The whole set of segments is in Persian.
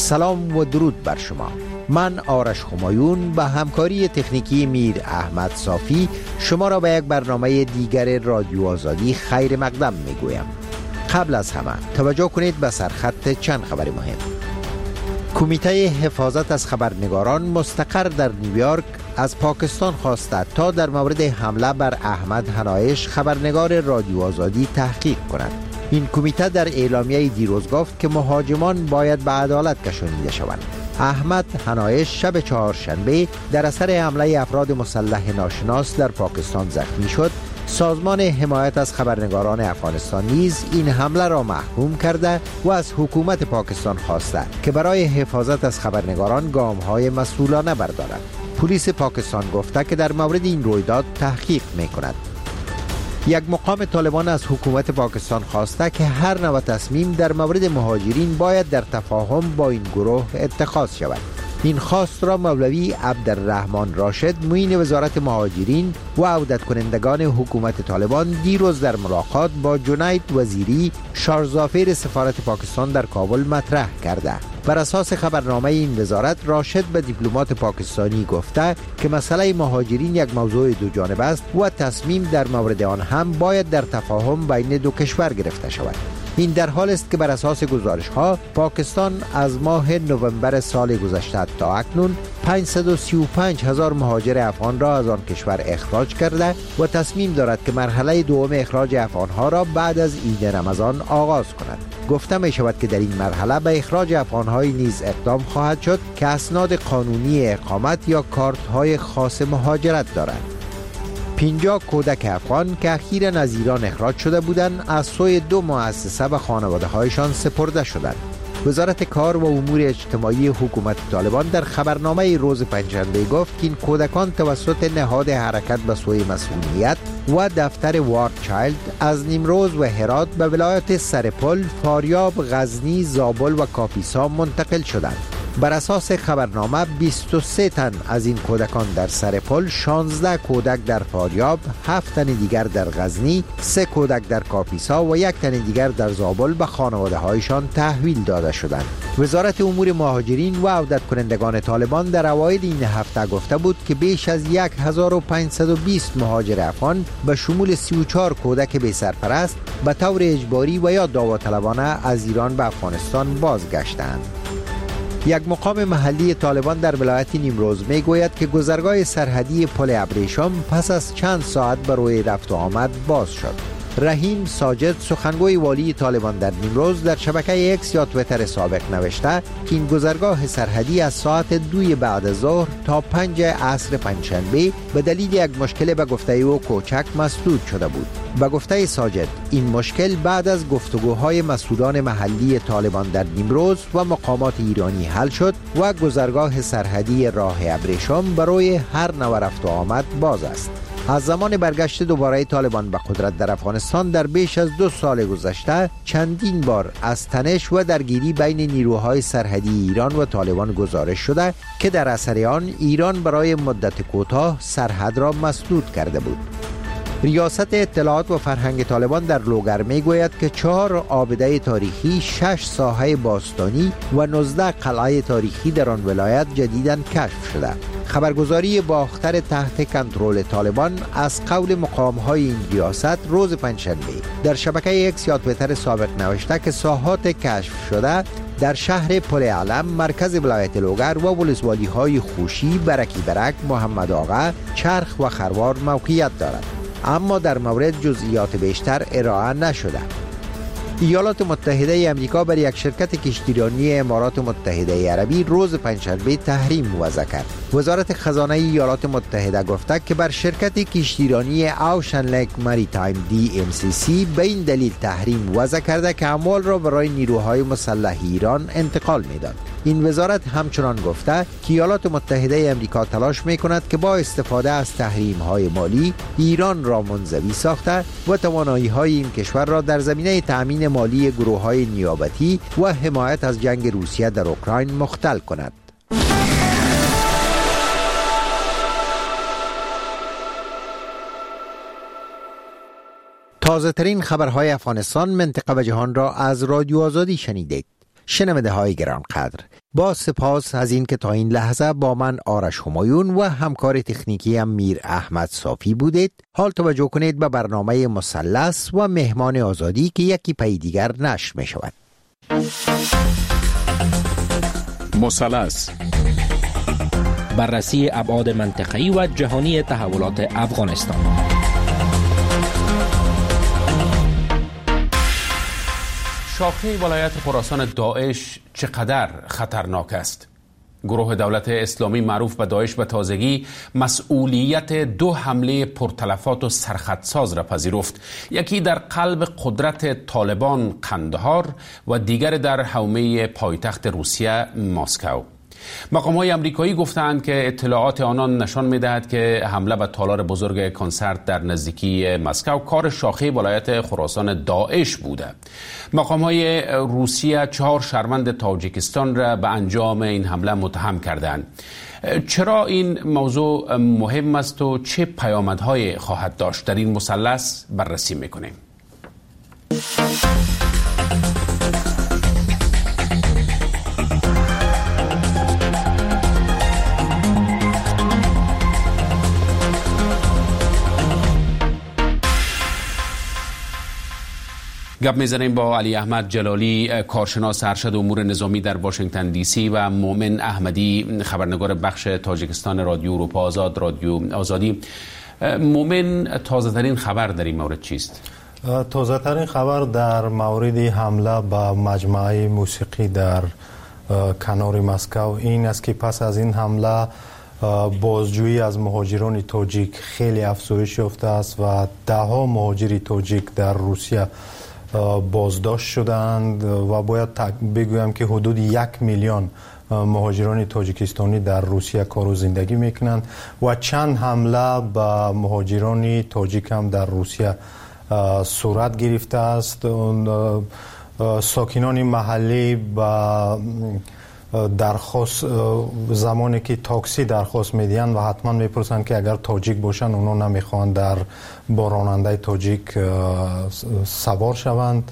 سلام و درود بر شما. من آرش همایون با همکاری تکنیکی میر احمد صافی شما را به یک برنامه دیگر رادیو آزادی خیر مقدم میگویم. قبل از همه توجه کنید به سرخط چند خبر مهم. کمیته حفاظت از خبرنگاران مستقر در نیویورک از پاکستان خواسته تا در مورد حمله بر احمد حنایش خبرنگار رادیو آزادی تحقیق کند. این کمیته در اعلامیه دیروز گفت که مهاجمان باید به عدالت کشانیده شوند. احمد حنایش شب چهارشنبه در اثر حمله افراد مسلح ناشناس در پاکستان زخمی شد. سازمان حمایت از خبرنگاران افغانستان نیز این حمله را محکوم کرده و از حکومت پاکستان خواسته که برای حفاظت از خبرنگاران گام‌های مسئولانه بردارد. پلیس پاکستان گفته که در مورد این رویداد تحقیق می‌کند. یک مقام طالبان از حکومت پاکستان خواسته که هر نوع تصمیم در مورد مهاجرین باید در تفاهم با این گروه اتخاذ شود. این خواست را مولوی عبدالرحمن راشد معین وزارت مهاجرین و عودت کنندگان حکومت طالبان دیروز در ملاقات با جنید وزیری شارژافیر سفارت پاکستان در کابل مطرح کرده. بر اساس خبرنامه این وزارت، راشد به دیپلمات پاکستانی گفته که مسئله مهاجرین یک موضوع دو جانبه است و تصمیم در مورد آن هم باید در تفاهم بین دو کشور گرفته شود. این در حال است که بر اساس گزارش‌ها پاکستان از ماه نوامبر سال گذشته تا اکنون 535,000 مهاجر افغان را از آن کشور اخراج کرده و تصمیم دارد که مرحله دوم اخراج افغان‌ها را بعد از عید رمضان آغاز کند. گفته می شود که در این مرحله به اخراج افغان‌های نیز اقدام خواهد شد که اسناد قانونی اقامت یا کارت‌های خاص مهاجرت دارند. 50 کودک افغان که اخیراً از ایران اخراج شده بودند از سوی دو مؤسسه به خانواده‌هایشان سپرده شدند. وزارت کار و امور اجتماعی حکومت طالبان در خبرنامه روز پنجشنبه گفت که این کودکان توسط نهاد حرکت به سوی مسئولیت و دفتر وارد چایلد از نیمروز و هرات به ولایت سرپل، فاریاب، غزنی، زابل و کاپیسا منتقل شدند. بر اساس خبرنامه 23 تن از این کودکان در سرپل، 16 کودک در فاریاب، 7 تن دیگر در غزنی، 3 کودک در کاپیسا و 1 تن دیگر در زابل به خانواده هایشان تحویل داده شدند. وزارت امور مهاجرین و عودت کنندگان طالبان در اوایل این هفته گفته بود که بیش از 1520 مهاجر افغان به شمول 34 کودک بی سرپرست به طور اجباری و یا داوطلبانه از ایران به افغانستان بازگشتند. یک مقام محلی طالبان در ولایت نیمروز می گوید که گذرگاه سرحدی پل ابریشم پس از چند ساعت برای رفت و آمد باز شد. رحیم ساجد، سخنگوی والی طالبان در نیمروز، در شبکه اکس یا تویتر سابق نوشته که این گذرگاه سرحدی از ساعت 2 بعد از ظهر تا 5 عصر پنجشنبه به دلیل یک مشکل به گفته او کوچک مسدود شده بود. به گفته ساجد، این مشکل بعد از گفتگوهای مسئولان محلی طالبان در نیمروز و مقامات ایرانی حل شد و گذرگاه سرحدی راه ابریشم برای هر نوع رفت و آمد باز است. از زمان برگشت دوباره طالبان به قدرت در افغانستان در بیش از 2 سال گذشته چندین بار از تنش و درگیری بین نیروهای سرحدی ایران و طالبان گزارش شده که در اثر آن ایران برای مدت کوتاه سرحد را مسدود کرده بود. ریاست اطلاعات و فرهنگ طالبان در لوگر می گوید که 4 آبده تاریخی، 6 ساحه باستانی و 19 قلعه تاریخی در آن ولایت جدیداً کشف شده. خبرگزاری باختر تحت کنترل طالبان از قول مقام‌های این ریاست روز پنجشنبه در شبکه اکس یا تویتر سابق نوشته که ساحات کشف شده در شهر پل علم، مرکز ولایت لوگر و ولسوالی‌های خوشی، برکی برک، محمد آقا، چرخ و خروار موقعیت دارد، اما در مورد جزئیات بیشتر ارائه نشده. ایالات متحده آمریکا بر یک شرکت کشتیرانی امارات متحده عربی روز پنجشنبه تحریم وضع کرد. وزارت خزانه ایالات متحده گفته که بر شرکت کشتیرانی اوشن لیک مریتایم DMCC به این دلیل تحریم وضع کرده که اموال را برای نیروهای مسلح ایران انتقال می‌داد. این وزارت همچنان گفته که ایالات متحده آمریکا تلاش می‌کند که با استفاده از تحریم‌های مالی ایران را منزوی ساخته و توانایی‌های این کشور را در زمینه تأمین مالی گروه‌های نیابتی و حمایت از جنگ روسیه در اوکراین مختل کند. تازه ترین خبرهای افغانستان، منطقه و جهان را از رادیو آزادی شنیدید. شنونده های گرانقدر، با سپاس از این که تا این لحظه با من آرش همایون و همکار تکنیکی میر احمد صافی بودید. حال توجه کنید به برنامه مثلث و مهمان آزادی که یکی پی دیگر نشر می شود. مثلث، بررسی ابعاد منطقه‌ای و جهانی تحولات افغانستان. شاخه ولایت خراسان داعش چقدر خطرناک است؟ گروه دولت اسلامی معروف به داعش به تازگی مسئولیت 2 حمله پرتلفات و سرخطساز را پذیرفت. یکی در قلب قدرت طالبان قندهار و دیگر در حومه پایتخت روسیه مسکو. مقام‌های آمریکایی گفتند که اطلاعات آنان نشان می‌دهد که حمله به تالار بزرگ کنسرت در نزدیکی مسکو کار شاخه ولایت خراسان داعش بوده. مقام‌های روسیه 4 شهروند تاجیکستان را به انجام این حمله متهم کردند. چرا این موضوع مهم است و چه پیامدهای خواهد داشت؟ در این مثلث بررسی می‌کنیم. گپ میزنیم با علی احمد جلالی، کارشناس ارشد امور نظامی در واشنگتن دی سی و مومن احمدی، خبرنگار بخش تاجیکستان رادیو اروپا آزاد، رادیو آزادی. مومن، تازه ترین خبر در این مورد چیست؟ تازه ترین خبر در مورد حمله به مجمع موسیقی در کنار مسکو این است که پس از این حمله بازجویی از مهاجران تاجیک خیلی افزایش یافته است و 10 مهاجر تاجیک در روسیه بازداشت شدند و باید بگویم که حدود 1 میلیون مهاجران تاجیکستانی در روسیه کار و زندگی میکنند و چند حمله به مهاجران تاجیک هم در روسیه صورت گرفته است. ساکنان محلی با درخواست زمانی که تاکسی درخواست میدین و حتما میپرسن که اگر تاجیک باشن اونا نمیخوان در با راننده تاجیک سوار شوند.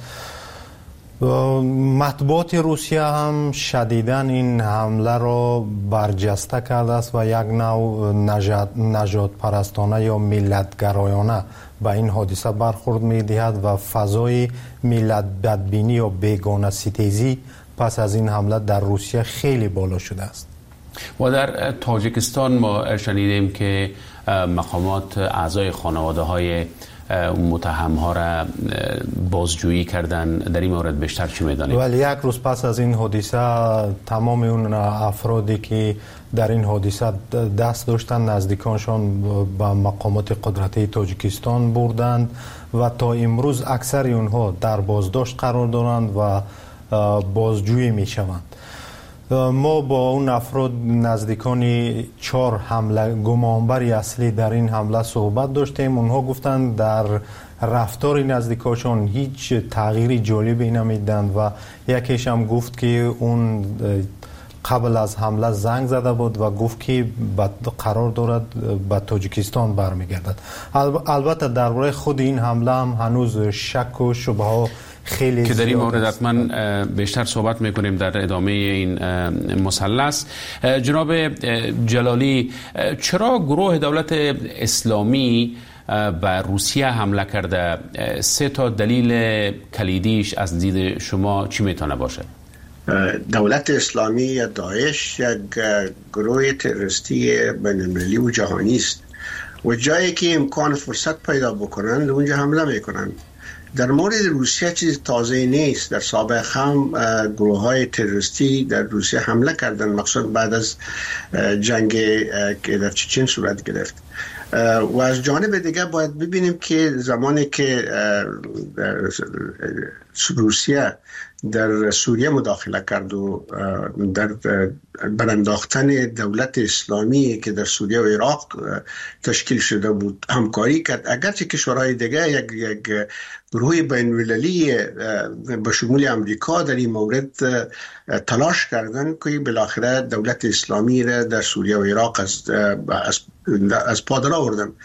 مطبوعات روسیه هم شدیداً این حمله را برجسته کرده است و یک نوع نژاد پرستانه یا ملت‌گرایانه به این حادثه برخورد می‌دهد و فضای ملت بدبینی یا بیگانه ستیزی پس از این حمله در روسیه خیلی بالا شده است. و در تاجیکستان ما شنیدیم که مقامات اعضای خانواده‌های متهم‌ها را بازجویی کردن. در این مورد بیشتر چی می‌دانید؟ ولی 1 روز پس از این حادثه تمام اون افرادی که در این حادثه دست داشتن نزدیکانشان به مقامات قدرتی تاجیکستان بردند و تا امروز اکثر اونها در بازداشت قرار دارند و بازجویی میشوند. ما با اون افراد نزدیکان 4 حمله گمانبر اصلی در این حمله صحبت داشتیم. اونها گفتند در رفتار نزدیکاشون هیچ تغییری جالبی نمیدند و یکیش هم گفت که اون قبل از حمله زنگ زده بود و گفت که قرار دارد به تاجیکستان برمیگردد. البته درباره خود این حمله هم هنوز شک و شبهه ها خیلی که در این مورد حتما بیشتر صحبت میکنیم در ادامه این مثلث. جناب جلالی، چرا گروه دولت اسلامی به روسیه حمله کرده؟ 3 تا دلیل کلیدیش از دید شما چی میتونه باشه؟ دولت اسلامی یا داعش یک گروه تروریستی بین‌المللی و جهانی است و جایی که امکان فرصت پیدا بکنند اونجا حمله میکنند. در مورد روسیه چیز تازه نیست. در سابق هم گروه های تروریستی در روسیه حمله کردند، مخصوصا بعد از جنگ که در چچن صورت گرفت. و از جانب دیگه باید ببینیم که زمانی که روسیه در سوریه مداخله کرد و در برانداختن دولت اسلامی که در سوریه و عراق تشکیل شده بود همکاری کرد، اگرچه کشورهای دیگه یک گروه بین‌المللی به شمول امریکا در این مورد تلاش کردن که بالاخره دولت اسلامی را در سوریه و عراق از پا در آوردن.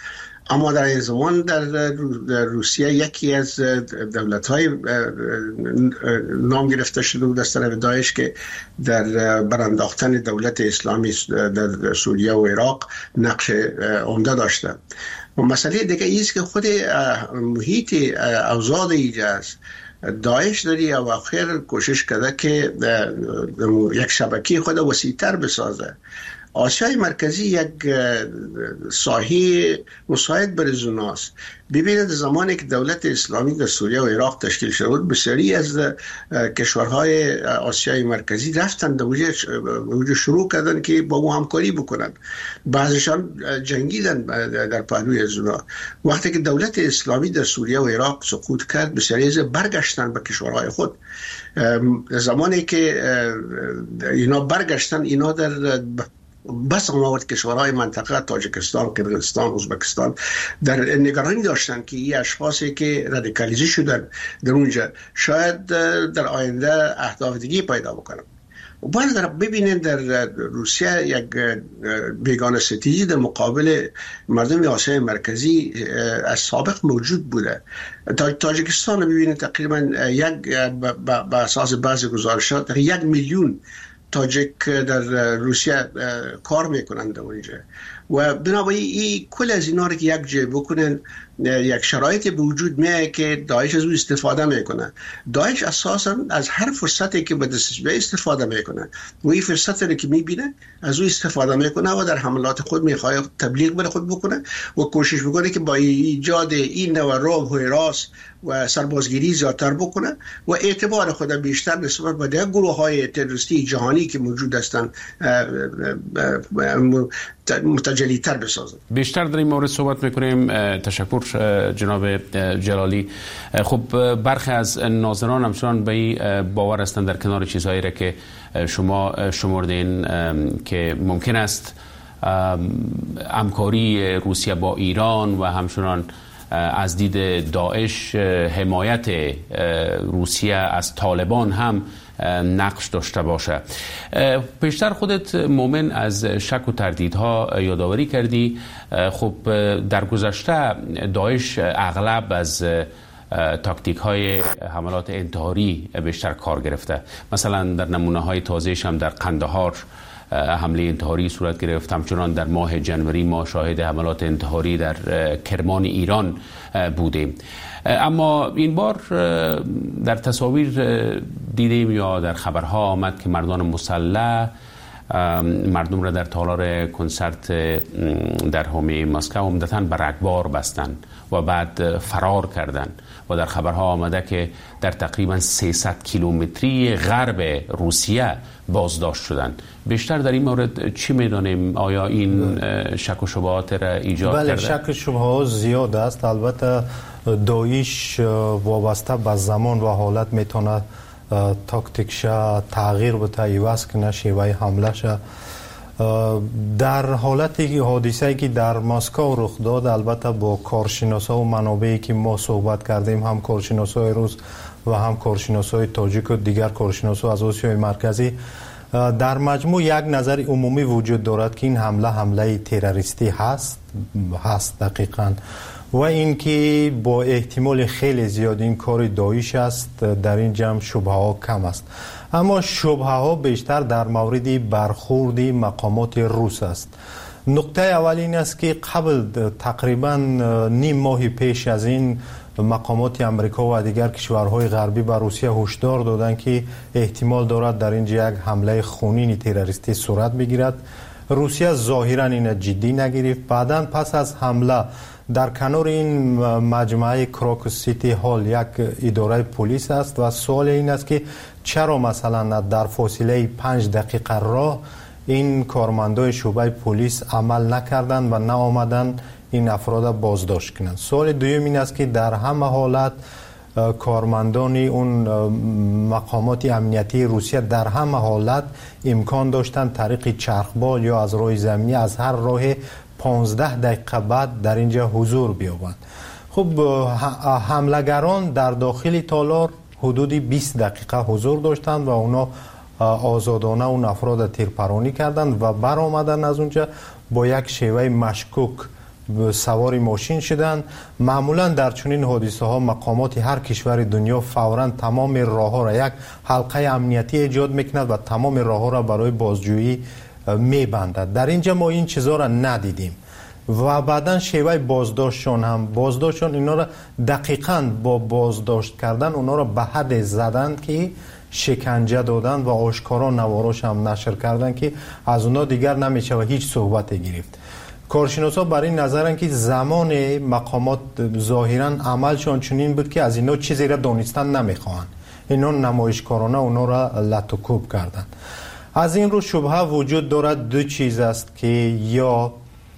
اما در این زمان در روسیه یکی از دولت‌های نام گرفته شده بود از طرف داعش که در برانداختن دولت اسلامی در سوریه و عراق نقش عمده داشته. و مسئله دیگه ایست که خود محیط اوضاع ایجاز داعش داری و آخر کوشش کرده که یک شبکه خود وسیع‌تر بسازه. آسیای مرکزی یک ساحه مساعد برای زوناست. ببینید زمانی که دولت اسلامی در سوریه و عراق تشکیل شد بود، بسیاری از کشورهای آسیای مرکزی رفتن در شروع کردن که با او همکاری بکنن. بعضشان جنگیدن در پهلوی زونا. وقتی که دولت اسلامی در سوریه و عراق سقوط کرد، بسیاری از برگشتن به کشورهای خود. زمانی که اینا برگشتن، اینا در بس آورد کشورهای منطقه تاجیکستان، قرقیزستان، ازبکستان در نگرانی داشتن که این اشخاصی که رادیکالیزه شدن در اونجا شاید در آینده اهداف دیگه پیدا بکنن. و باید ببینید در روسیه یک بیگانه ستیزی در مقابل مردم آسیای مرکزی از سابق موجود بوده. تاجیکستان ببینید تقریبا به اساس بعضی گزارشات 1 میلیون تاجیک در روسیه کار میکنند اونجا و بنابراین این کل از اینا رو که یک جای بکنن یک شرایطی به وجود میاد که داعش از او استفاده میکنه. داعش اساسا از هر فرصتی که به دستش بیاد استفاده میکنه و این فرصتی رو که میبینه از او استفاده میکنه و در حملات خود میخواد تبلیغ بر خود بکنه و کوشش میکنه که با ایجاد این نوع رعب و هراس و سربازگیری زیادتر بکنه و اعتبار خود بیشتر نسبت به دیگر گروه‌های تروریستی جهانی که موجود هستند متجلی‌تر بسازن. بیشتر در این مورد صحبت میکنیم. تشکر جناب جلالی. خب برخی از ناظران همچنان به این باور هستند در کنار چیزهایی را که شما شمردین که ممکن است همکاری روسیه با ایران و همچنان از دید داعش حمایت روسیه از طالبان هم نقش داشته باشه. پیشتر خودت مومن از شک و تردیدها یادآوری کردی. خب در گذشته داعش اغلب از تاکتیک های حملات انتحاری بیشتر کار گرفته. مثلا در نمونه های تازه‌اش هم در قندهار حمله انتحاری صورت گرفت. همچنان در ماه جنوری ما شاهد حملات انتحاری در کرمان ایران بودیم. اما این بار در تصاویر دیدیم یا در خبرها آمد که مردان مسلح مردم را در تالار کنسرت در حومه مسکو عمدتاً به رگبار بستن و بعد فرار کردن و در خبرها آمده که در تقریباً 300 کیلومتری غرب روسیه بازداشت شدن. بیشتر در این مورد چی میدانیم؟ آیا این شک و شبهات را ایجاد کرده؟ بله، شک و شبهات زیاد است. البته داعش وابسته به زمان و حالت میتونه تاکتیکش تغییر بده، عوض کنه شیوه حملهش. در حالتی حادثه‌ای که در مسکو رخ داد، البته با کارشناسا و منابعی که ما صحبت کردیم، هم کارشناسای روس و هم کارشناسای تاجیک و دیگر کارشناسا از آسیای مرکزی، در مجموع یک نظر عمومی وجود دارد که این حمله تروریستی هست دقیقاً، و اینکه با احتمال خیلی زیاد این کار داعش است. در این جمع شبهه ها کم است، اما شبهه ها بیشتر در مورد برخورد مقامات روس است. نقطه اول این است که قبل تقریبا نیم ماه پیش از این مقامات امریکا و دیگر کشورهای غربی به روسیه هشدار دادند که احتمال دارد در اینجا یک حمله خونین تروریستی صورت بگیرد. روسیه ظاهرا این جدی نگرفت. بعداً پس از حمله در کنار این مجمع کراکوس سیتی هال یک اداره پلیس است و سوال این است که چرا مثلا در فاصله 5 دقیقه راه این کارمندای شعبه پلیس عمل نکردند و نه آمدن این افراد بازداشت کنند. سوال دوم این است که در همه حالت کارمندان اون مقامات امنیتی روسیه در همه حالت امکان داشتند طریق چرخبال یا از راه زمینی از هر راه 15 دقیقه بعد در اینجا حضور بیابند. خب حملگران در داخل تالار حدود 20 دقیقه حضور داشتند و اونا آزادانه اون افراد تیرپرانی کردند و برآمدن از اونجا با یک شیوه مشکوک سوار ماشین شدند. معمولا در چنین حادثه ها مقامات هر کشور دنیا فوراً تمام راه ها را یک حلقه امنیتی ایجاد میکند و تمام راه ها را برای بازجویی میبندد. در اینجا ما این چیزا را ندیدیم و بعدا شیوه بازداشتشون اینا را دقیقاً با بازداشت کردن اونا را به حد زدند که شکنجه دادن و آشکارا نواراش هم نشر کردن که از اونا دیگر نمیشه و هیچ صحبت گرفت. کارشناسا بر این نظرن که زمان مقامات ظاهرا عملشان چنین بود که از اینا چیزی را دانستن نمیخوان، اینا نمایشکارانه اونا را لطوکوب کردن. از این رو شبهه وجود دارد دو چیز است که یا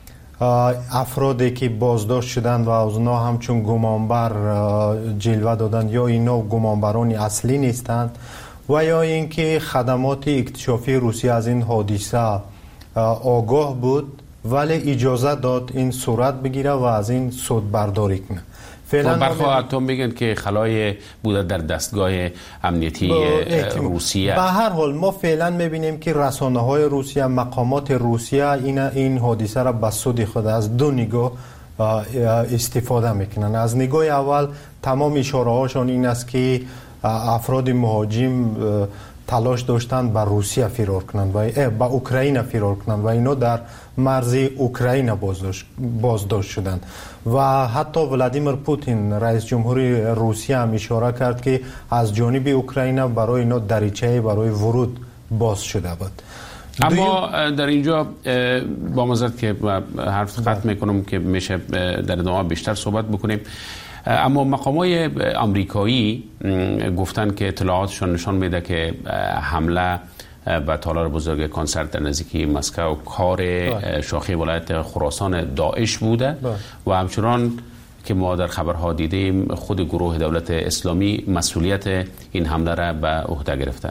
افرادی که بازداشت شدن و از اونا همچون گمانبر جلوه دادن یا اینا گمانبران اصلی نیستند و یا اینکه خدمات اکتشافی روسیه از این حادثه آگاه بود ولی اجازه داد این صورت بگیره و از این سود برداری کنه. فعلا برخواهتون میگن که خلای بوده در دستگاه امنیتی روسیه. به هر حال ما فعلا میبینیم که رسانه های روسیه، مقامات روسیه این حادثه را به سود خود از دو نگاه استفاده میکنن. از نگاه اول تمام اشاره هاشون این است که افراد مهاجم تلاش داشتند به روسیه فرار کنند و به اوکراین فرار کنند و اینا در مرز اوکراین بازداشت شدند و حتی ولادیمیر پوتین رئیس جمهوری روسیه هم اشاره کرد که از جانب اوکراین برای اینا دریچه برای ورود باز شده بود. اما در اینجا با معذرت که حرف قطع میکنم که میشه در ادامه بیشتر صحبت بکنیم، اما مقامات آمریکایی گفتن که اطلاعاتشون نشان میده که حمله به تالار بزرگ کنسرت در نزدیکی مسکو کار شاخه ولایت خراسان داعش بوده و همچنان که ما در خبرها دیدیم خود گروه دولت اسلامی مسئولیت این حمله را به عهده گرفته.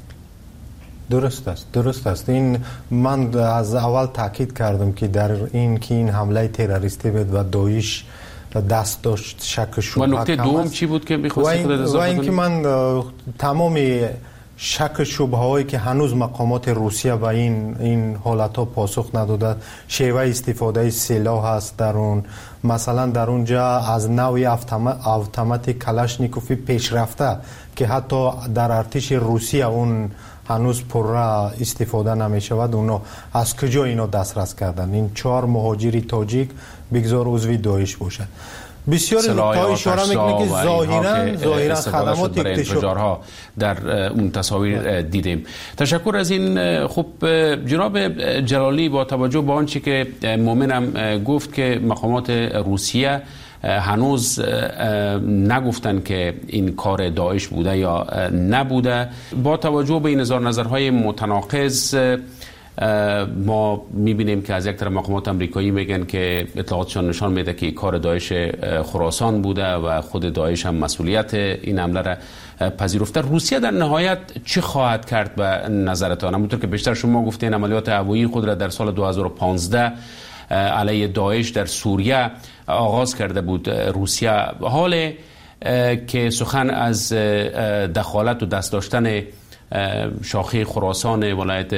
درست است. این من از اول تاکید کردم که در این حمله تروریستی بود و داعش دست داشت. شک شبهه و نکته دوم چی بود که می‌خواستی خودت اضافه کنی؟ و اینکه من تمام شک شبهه هایی که هنوز مقامات روسیه و این حالت ها پاسخ نداده، شیوه استفاده سلاح هست در اون، مثلا در اونجا از نوع اتومات کلاشنیکوفی پیشرفته که حتی در ارتش روسیه اون هنوز پر استفاده نمی شود، اونا از کجا اینا دسترس کردن؟ این 4 مهاجری تاجیک بگذار عضوی داعش باشد. بسیاری نکته اشاره میکنه که ظاهرا خدمات اکتشافی در اون تصاویر دیدیم. تشکر از این. خب جناب جلالی، با توجه به آنچه که مومنم گفت که مقامات روسیه هنوز نگفتن که این کار داعش بوده یا نبوده، با توجه به این نظرهای متناقض ما میبینیم که از یک طرف مقامات آمریکایی میگن که اطلاعاتشان نشان میده که کار داعش خراسان بوده و خود داعش هم مسئولیت این حمله را پذیرفته. روسیه در نهایت چه خواهد کرد به نظرتان؟ همونطور که بیشتر شما گفتین عملیات هوایی خود را در سال 2015 علیه داعش در سوریه آغاز کرده بود روسیه. حال که سخن از دخالت و دست داشتن شاخه خراسان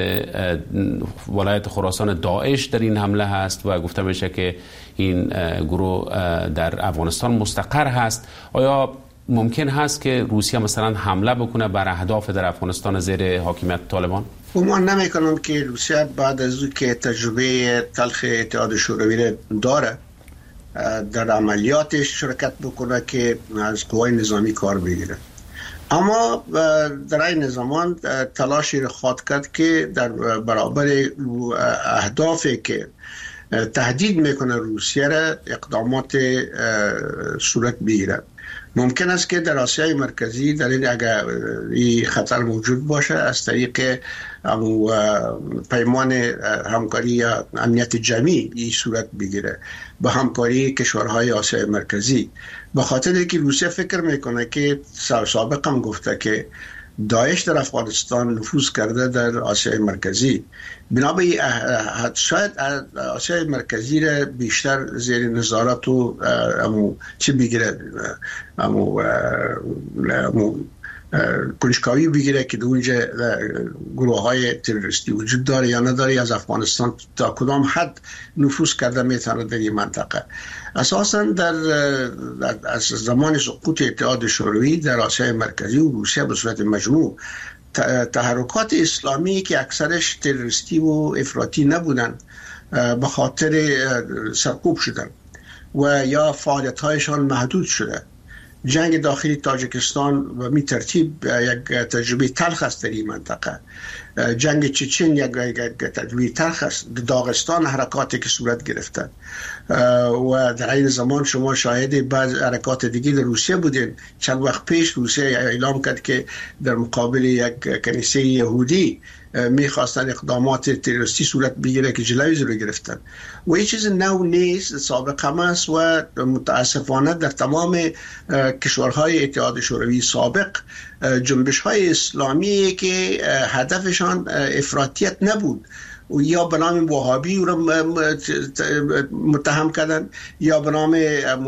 ولایت خراسان داعش در این حمله هست و گفته میشه که این گروه در افغانستان مستقر هست، آیا ممکن هست که روسیه مثلا حمله بکنه بر اهداف در افغانستان زیر حاکمیت طالبان؟ گمان نمی‌کنم که روسیه بعد از اینکه تجربه تلخ اتحاد شوروی داره در عملیاتش شرکت بکنه که از قوای نظامی کار بگیره. اما در این زمان تلاشی را خواهد کرد که در برابر اهدافی که تهدید میکنه روسیه را اقدامات صورت بگیرد. ممکن است که در آسیای مرکزی در این اگر این خطر موجود باشه از طریق پیمان همکاری یا امنیت جمعی این صورت بگیره با همکاری کشورهای آسیای مرکزی، به خاطر که روسیه فکر میکنه که سابقا هم گفته که داعش در افغانستان نفوذ کرده در آسیای مرکزی، بنابراین شاید آسیای مرکزی را بیشتر زیر نظارت و چی بگیره، کنجکاوی بگیره که اونجا گروه های تروریستی وجود داره یا نداره، از افغانستان تا کدام حد نفوذ کرده میتونه در این منطقه. اساسا از زمان سقوط اتحاد شوروی در آسیای مرکزی و روسیه به صورت مجموع تحرکات اسلامی که اکثرش تروریستی و افراطی نبودن به خاطر سرکوب شدن و یا فعالیت‌هایشان محدود شده. جنگ داخلی تاجیکستان و می ترتیب یک تجربه تلخ است در این منطقه. جنگ چچن یک تجربه تلخ است. داغستان حرکاتی که صورت گرفته و در این زمان شما شاهد بعض حرکات دیگه در روسیه بودین. چند وقت پیش روسیه اعلام کرد که در مقابل یک کنیسه یهودی میخواستن اقدامات تروریستی صورت بگیره که جلوی رو گرفتن و این چیز نو نیست، سابق هم است و متاسفانه در تمام کشورهای اتحاد شوروی سابق جنبش های اسلامی که هدفشان افراطیت نبود و یا به نام وهابی رو متهم کردن یا به نام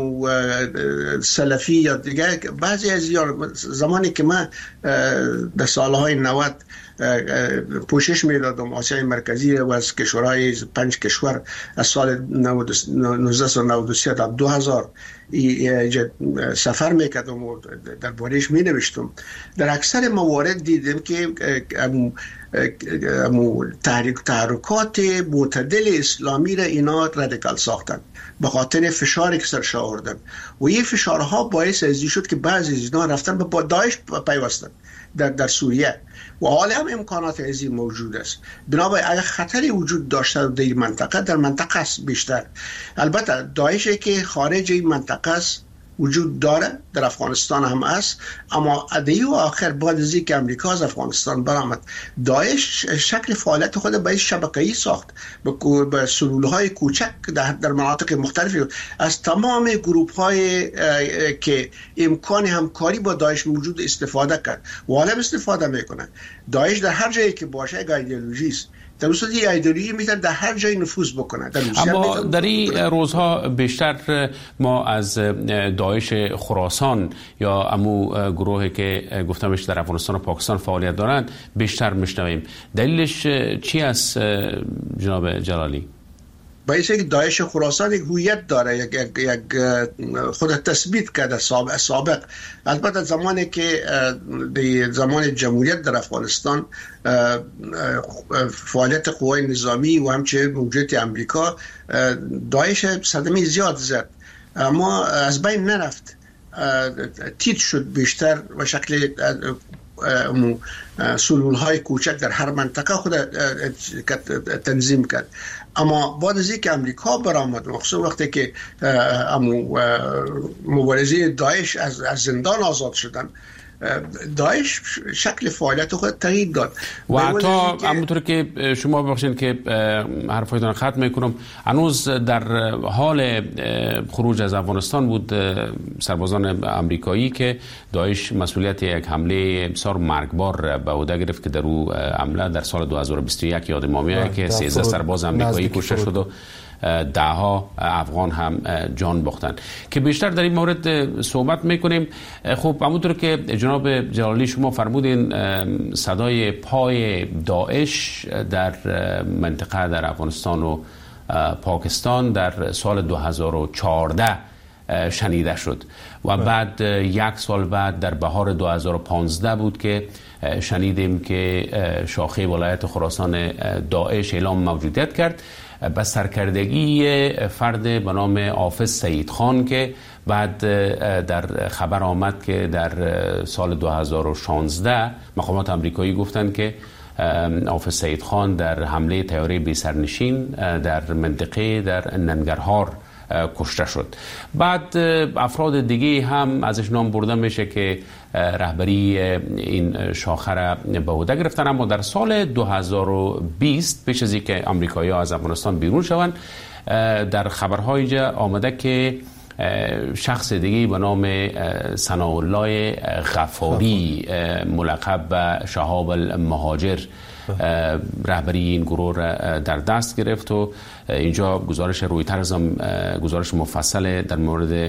سلفی یا دیگه. بعضی از زمانی که من در سالهای 90 پوشش میدادم آسیای مرکزی و از کشورهای 5 کشور از سال 1993 تا 2000 سفر میکردم و در بارش می نوشتم. در اکثر موارد دیدم که تحرکات معتدل اسلامی را اینا رادیکال ساختن به خاطر فشاری که سرش آوردن و این فشارها باعث ازی شد که بعضی از اینا رفتن به داعش پیوستن در سوریه و حالا هم امکانات ازی موجود است. بنابراین اگر خطری وجود داشته در این منطقه، در منطقه است بیشتر. البته داعشی که خارج این منطقه است وجود داره، در افغانستان هم است، اما ادعی و آخر بعد از اینکه امریکا از افغانستان برآمد داعش شکل فعالیت خود به شبکه‌ای ساخت به سلول‌های کوچک در مناطق مختلفی از تمام گروه‌های که امکان همکاری با داعش موجود استفاده کرد و حالا استفاده میکنه. داعش در هر جایی که باشه یک ایدئولوژی است، در اصل این ایدئولوژی میتونه در هر جایی نفوذ بکنه. اما در این روزها بیشتر ما از داعش خراسان یا امو گروهی که گفتمش در افغانستان و پاکستان فعالیت دارند بیشتر میشنویم. دلیلش چی است جناب جلالی؟ باید که داعش خراسان یک هویت داره، یک خود تثبیت کرده سابق. البته زمانی که زمان جمهوریت در افغانستان فعالیت قوای نظامی و همچنین موجودیت امریکا داعش صدمه زیاد زد اما از بین نرفت، تیت شد بیشتر و شکل سلول‌های کوچک در هر منطقه خود تنظیم کرد. اما بعد از اینکه امریکا برآمد، مخصوصا وقتی که مبارزه داعش از زندان آزاد شدن، داعش شکل فعالیت خود تغییر داد و حتی همونطور که شما ببخشید که حرفایتون ختم میکنم، هنوز در حال خروج از افغانستان بود سربازان امریکایی که داعش مسئولیت یک حمله بسیار مرگبار به عهده گرفت که در او حمله در سال 2021 یاد ما میاد که 13 سرباز امریکایی کشته شد و دهها افغان هم جان باختن که بیشتر در این مورد صحبت میکنیم. خب همونطور که جناب جلالی شما فرمودین صدای پای داعش در منطقه در افغانستان و پاکستان در سال 2014 شنیده شد و بعد یک سال بعد در بهار 2015 بود که شنیدیم که شاخه ولایت خراسان داعش اعلام موجودیت کرد به سرکردگی فرد به نام حافظ سعید خان که بعد در خبر آمد که در سال 2016 مقامات امریکایی گفتند که حافظ سعید خان در حمله طیاره بی سرنشین در منطقه در ننگرهار کشته شد. بعد افراد دیگه هم ازش نام برده میشه که رهبری این شاخه را به عهده گرفتن، اما در سال 2020 پیش از اینکه آمریکایی‌ها از افغانستان بیرون شوند در خبرهای اینجا آمده که شخص دیگه به نام ثناءالله غفاری ملقب به شهاب المهاجر رهبری این گروه را در دست گرفت و اینجا گزارش رویترز هم گزارش مفصل در مورد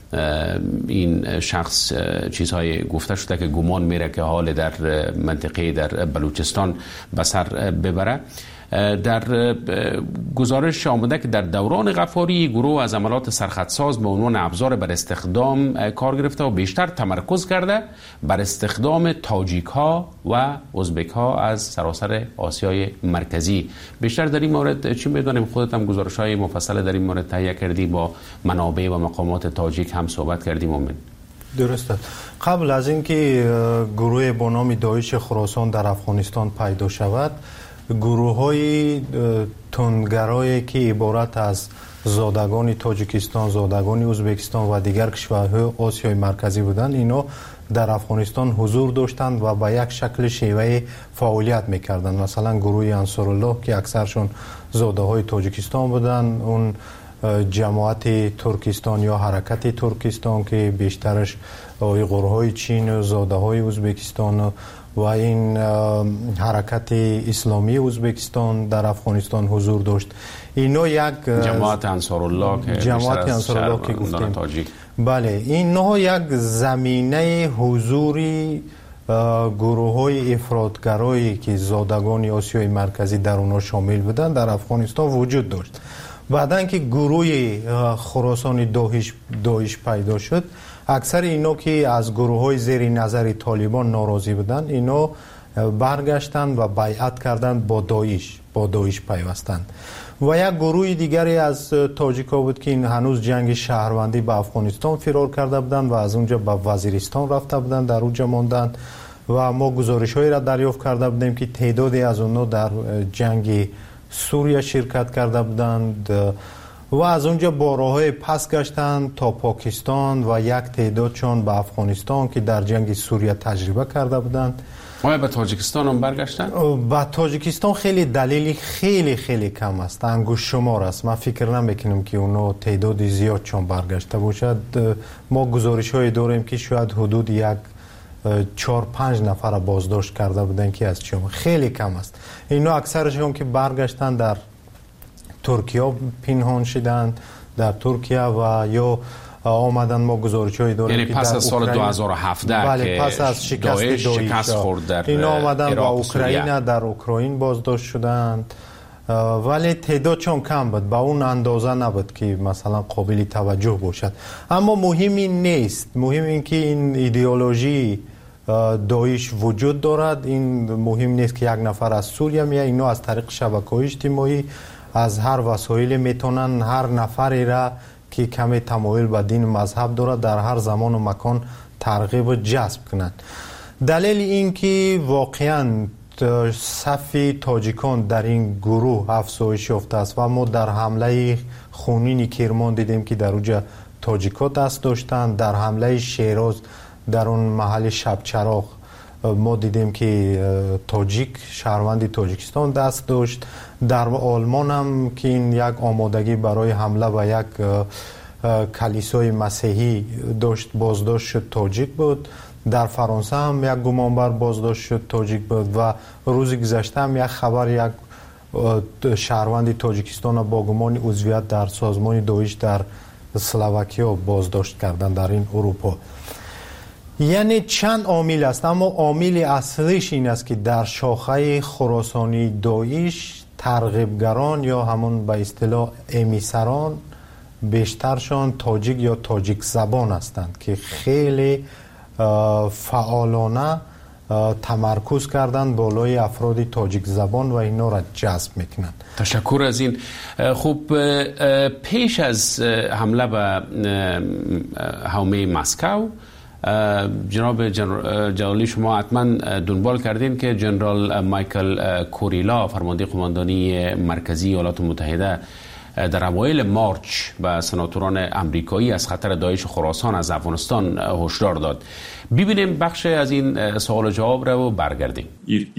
این شخص چیزهای گفته شده که گمان میره که حال در منطقه در بلوچستان به سر ببره. در گزارش آمده که در دوران غفاری گروه از عملات سرخطساز به عنوان ابزار بر استخدام کار گرفته و بیشتر تمرکز کرده بر استخدام تاجیک ها و ازبک ها از سراسر آسیای مرکزی. بیشتر در این مورد چی میدونیم؟ خودت هم گزارش های مفصل در این مورد تهیه کردی، با منابع و مقامات تاجیک هم صحبت کردیم. مومن درست است. قبل از اینکه گروه با نام داعش خراسان در افغانستان پیدا شود، گروه های تندگرایی که عبارت از زادگان تاجیکستان، زادگان ازبکستان و دیگر کشورهای آسیای مرکزی بودند، اینا در افغانستان حضور داشتند و با یک شکل شیوه فعالیت میکردند. مثلا گروه انصارالله که اکثرشون زاده های تاجیکستان بودند، اون جماعت ترکستان یا حرکت ترکستان که بیشترش گروه های چین و زاده های ازبکستان و این حرکت اسلامی ازبکستان در افغانستان حضور داشت. اینا یک جماعت انصارالله که گفتیم، بله، اینا یک زمینه حضوری گروه های افراطگرایی که زادگان آسیای مرکزی در اونا شامل بودن در افغانستان وجود داشت. بعدن که گروه خراسان داعش پیدا شد، اکثر اینا که از گروه های زیر نظر طالبان ناراضی بودن، اینا برگشتند و بیعت کردند با داعش پیوستند. و یک گروه دیگری از تاجیکا بود که این هنوز جنگ شهروندی به افغانستان فرار کرده بودند و از اونجا به وزیرستان رفته بودند، در اونجا ماندند و ما گزارش هایی را دریافت کرده بودیم که تعدادی از اونها در جنگ سوریه شرکت کرده بودند و از اونجا با راههای پس گشتند تا پاکستان و یک تعدادشان به افغانستان که در جنگ سوریه تجربه کرده بودند. آیا به تاجیکستان هم برگشتن؟ به تاجیکستان خیلی دلیلی خیلی کم است، انگوش شمار است. من فکر نمیکنم که اونا تعداد زیاد چون برگشته باشد. ما گزارش های داریم که شاید حدود یک 4-5 نفر بازداشت کرده بودن که از چون خیلی کم است. اینا اکثرشون که برگشتن در ترکیه پنهان شدند، در ترکیه و یا آمدن. ما گزارش‌های داریم یعنی پس از سال 2017 که پس از شکست خورد در اینا آمدن و اوکراین، در اوکراین بازداشت شدند، ولی تعداد چون کم بود، با اون اندازه نبود که مثلا قابل توجه باشد. اما مهم این نیست، مهم این که این ایدئولوژی داعش وجود دارد. این مهم نیست که یک نفر از سوریه میاد، اینا از طریق شبکه‌های اجتماعی از هر وسایل میتونن هر نفری را که کمی تمایل به دین و مذهب دارد در هر زمان و مکان ترغیب و جذب کنند. دلیل این که واقعا صف تاجیکان در این گروه افزایش یافته است و ما در حمله خونین کرمان دیدیم که در اونجا تاجیکا دست داشتند. در حمله شیراز در اون محل شبچراغ ما دیدیم که تاجیک شهروند تاجیکستان دست داشت. در آلمان هم که این یک آمادگی برای حمله و یک کلیسای مسیحی داشت، بازداشت شد تاجیک بود. در فرانسه هم یک گمانبر بازداشت شد تاجیک بود و روز گذشته هم یک خبر یک شهروند تاجیکستان با گمان عضویت در سازمان داعش در اسلواکیا بازداشت کردن در این اروپا. یعنی چند عامل است، اما عامل اصلیش این است که در شاخه خراسانی داعش ترغیبگران یا همون به اصطلاح امیسران بیشترشان تاجیک یا تاجیک زبان هستند که خیلی فعالانه تمرکز کردن بالای افراد تاجیک زبان و اینا را جذب میکنن. تشکر از این. خوب، پیش از حمله به حومه مسکو، جناب جلالی شما حتما دنبال کردین که جنرال مایکل کوریلا، فرمانده قماندانی مرکزی ایالات متحده، در اوایل مارچ به سناتوران امریکایی از خطر داعش خراسان از افغانستان هشدار داد. ببینیم بخش از این سوال و جواب را و برگردیم.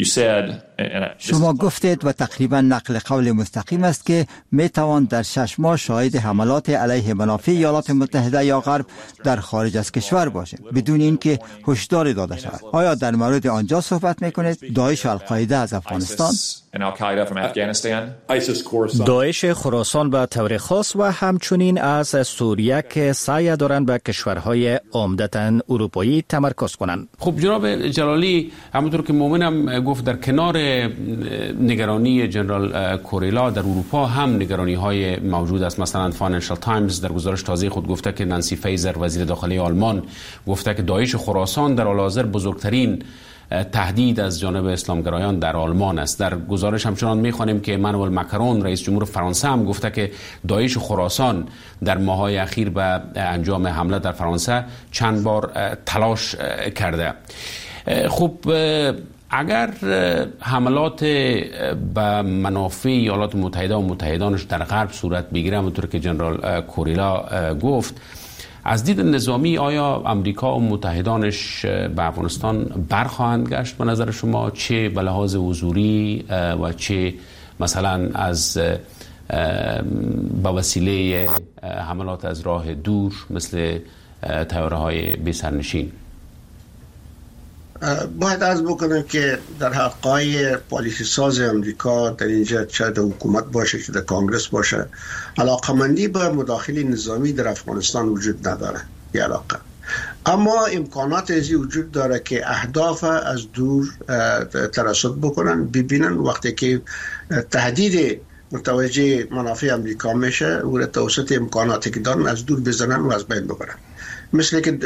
شما گفتید و تقریبا نقل قول مستقیم است که می توان در 6 ماه شاهد حملات علیه منافع ایالات متحده یا غرب در خارج از کشور باشیم بدون اینکه هشدار داده شود. آیا در مورد آنجا صحبت میکنید؟ داعش و القاعده از افغانستان؟ داعش خراسان به طور خاص و همچنین از سوریه که سعی دارند به کشورهای عمدتاً اروپایی تمرکز کنند. خب جناب جلالی، همونطور که مومنم گفت در کنار نگرانی جنرال کوریلا در اروپا هم نگرانی های موجود است. مثلا فاینانشال تایمز در گزارش تازه خود گفته که نانسی فیزر وزیر داخلی آلمان گفته که داعش خراسان در حال حاضر بزرگترین تهدید از جانب اسلامگرایان در آلمان است. در گزارش همچنان می‌خوانیم که امانوئل ماکرون رئیس جمهور فرانسه هم گفته که داعش خراسان در ماه‌های اخیر به انجام حمله در فرانسه چند بار تلاش کرده. خب اگر حملات به منافع ایالات متحده و متحدانش در غرب صورت بگیره، همونطور که جنرال کوریلا گفت، از دید نظامی آیا امریکا و متحدانش به افغانستان برخواهند گشت به نظر شما، چه به لحاظ حضوری و چه مثلا از به وسیله حملات از راه دور مثل طیاره‌های بی سرنشین؟ باید عرض بکنم که در حقای پالیسی ساز امریکا در اینجا چه در حکومت باشه چه در کانگرس باشه علاقمندی به مداخله نظامی در افغانستان وجود نداره. یه علاقه، اما امکانات ازی وجود داره که اهداف از دور ترصد بکنن، ببینن وقتی که تهدید متوجه منافع امریکا میشه و توسط امکاناتی که دارن از دور بزنن و از بین ببرن، مثل که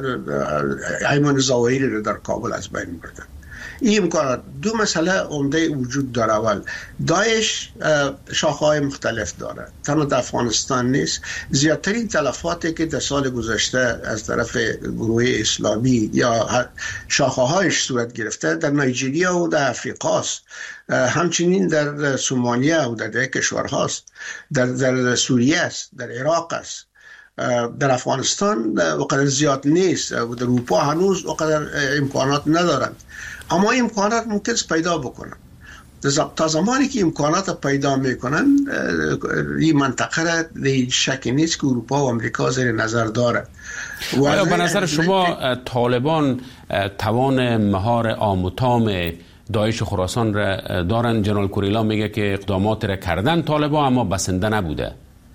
ایمان ظواهری رو در کابل از بین بردن. این امکانات. دو مسئله عمده وجود داره. اول، داعش شاخه‌های مختلف داره، تنها در افغانستان نیست. زیادترین تلفاتی که در سال گذشته از طرف گروه اسلامی یا شاخه‌هایش صورت گرفته در نایجریا و در افریقاست، همچنین در سومالیا و در کشورهاست، در سوریه است، در عراق است. در افغانستان وقدر زیاد نیست و در اروپا هنوز وقدر امکانات ندارند، اما امکانات ممکن است پیدا بکنن. تا زمانی که امکانات پیدا میکنن این منطقه را شک نیست که اروپا و امریکا زیر نظر داره. آیا به نظر شما طالبان توان مهار عام و تام داعش خراسان را دارن؟ جنرال کوریلا میگه که اقدامات را کردن طالبان اما بسنده نبوده.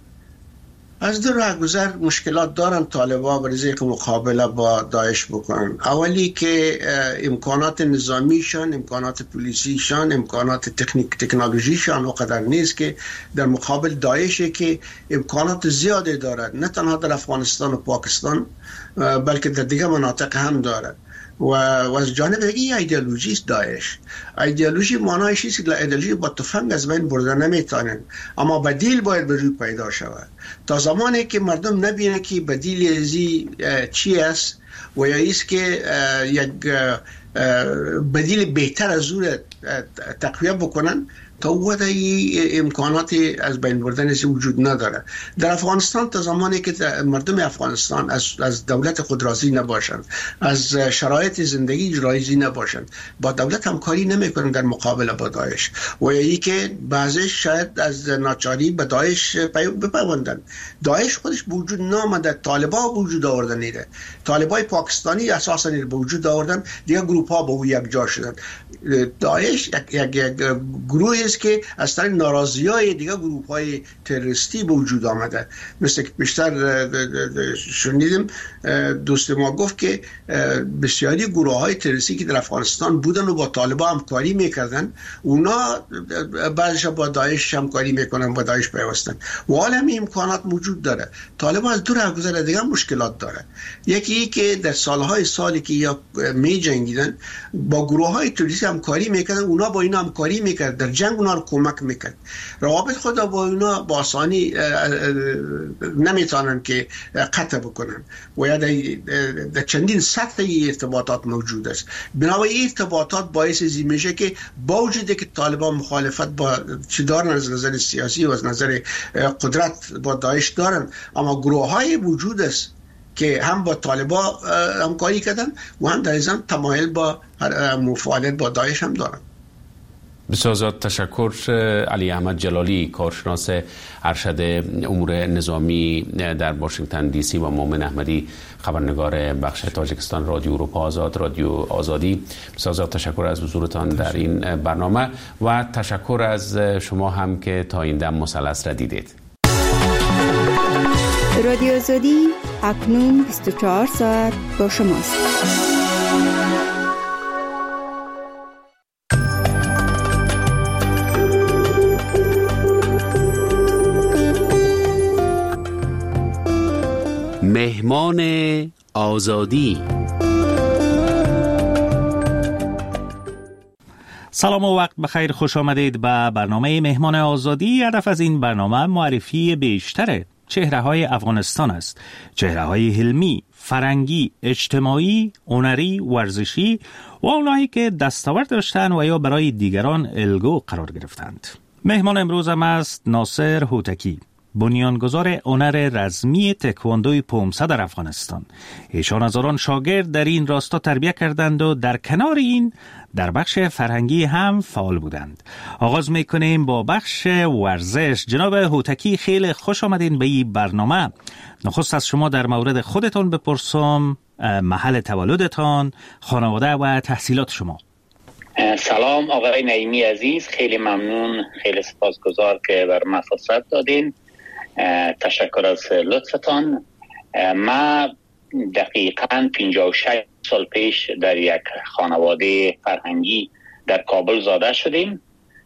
از دو راهگذر مشکلات دارن طالبان برای که مقابله با داعش بکنن. اولی که امکانات نظامیشان، امکانات پلیسیشان، امکانات تکنولوژیشان وقدر نیست که در مقابل داعشی که امکانات زیاده دارد، نه تنها در افغانستان و پاکستان بلکه در دیگه مناطق هم دارد. و از جانب این ایدئولوژی است داعش. ایدئولوژی معنایش است که ایدئولوژی با تفنگ از بین بردن نمیتونن، اما بدیل باید به روی پیدا شود. تا زمانی که مردم نبینه که بدیل ازی چی است و یا ایست که یک بدیل بهتر از اون تقویه بکنن، تا وقتی امکانات از بین بردن وجود نداره. در افغانستان تا زمانی که مردم افغانستان از دولت خود راضی نباشند، از شرایط زندگی راضی نباشند، با دولت همکاری نمیکنند در مقابله با داعش، و یا که بعضیش شاید از ناچاری به داعش بپیوندند. داعش خودش به وجود نامده، طالبان به وجود آوردن نیره. طالبای پاکستانی اساسا نیره به وجود آوردن، دیگه گروپ ها به او یک جا شدن. داعش یک گروه است که از طریق ناراضی‌های دیگه گروه‌های تروریستی به وجود آمده. مثل که بیشتر شنیدیم دوست ما گفت که بسیاری گروه‌های تروریستی که در افغانستان بودن و با طالبان همکاری میکردن، اونا بعضی‌ها با داعش همکاری میکنن، با داعش پیوستن و حالا هم امکانات موجود داره. طالبان از دو راهگذر دیگه مشکلات داره. یکی که در سالی که یا می جنگیدن با گروه‌های تروریستی همکاری میکردن، اونا با اینا همکاری میکرد، در جنگ اونا رو کمک میکرد. روابط خود با اینا با آسانی نمیتونن که قطع بکنن و یا در چندین سطح ارتباطات موجود است. بنابراین ارتباطات باعث ازی میشه که با وجود که طالبان مخالفت با چی دارن از نظر سیاسی و از نظر قدرت با داعش دارن، اما گروه‌های وجود است که هم با طالبان همکاری کردن و هم در ضمن تمایل با مفاعلت با داعش هم دارن. بسیار زیاد تشکر. علی احمد جلالی، کارشناس ارشد امور نظامی در واشنگتن دی سی، و مومن احمدی، خبرنگار بخش تاجیکستان رادیو اروپا آزاد، رادیو آزادی. بسیار زیاد تشکر از حضورتان در این برنامه و تشکر از شما هم که تا این دم مثلث را دیدید. رادیو آزادی اکنون 24 ساعت با شماست. مهمان آزادی. سلام و وقت بخیر، خوش آمدید به برنامه مهمان آزادی. هدف از این برنامه معرفی بیشتر چهره‌های افغانستان است. چهره‌های علمی، فرهنگی، اجتماعی، هنری، ورزشی و اونایی که دستاورد داشتند و یا برای دیگران الگو قرار گرفتند. مهمان امروزم است ناصر هوتکی، بنیانگذار هنر رزمی تکواندوی پومسه در افغانستان. ایشان هزاران شاگرد در این راستا تربیت کردند و در کنار این در بخش فرهنگی هم فعال بودند. آغاز میکنیم با بخش ورزش. جناب هوتکی، خیلی خوش آمدین به این برنامه. نخست از شما در مورد خودتان بپرسم، محل تولدتان، خانواده و تحصیلات شما. سلام آقای نعیمی عزیز، خیلی ممنون، خیلی سپاسگزار که بر من فرصت دادین. تشکر از لطفتان. ما دقیقاً 56 سال پیش در یک خانواده فرهنگی در کابل زاده شدیم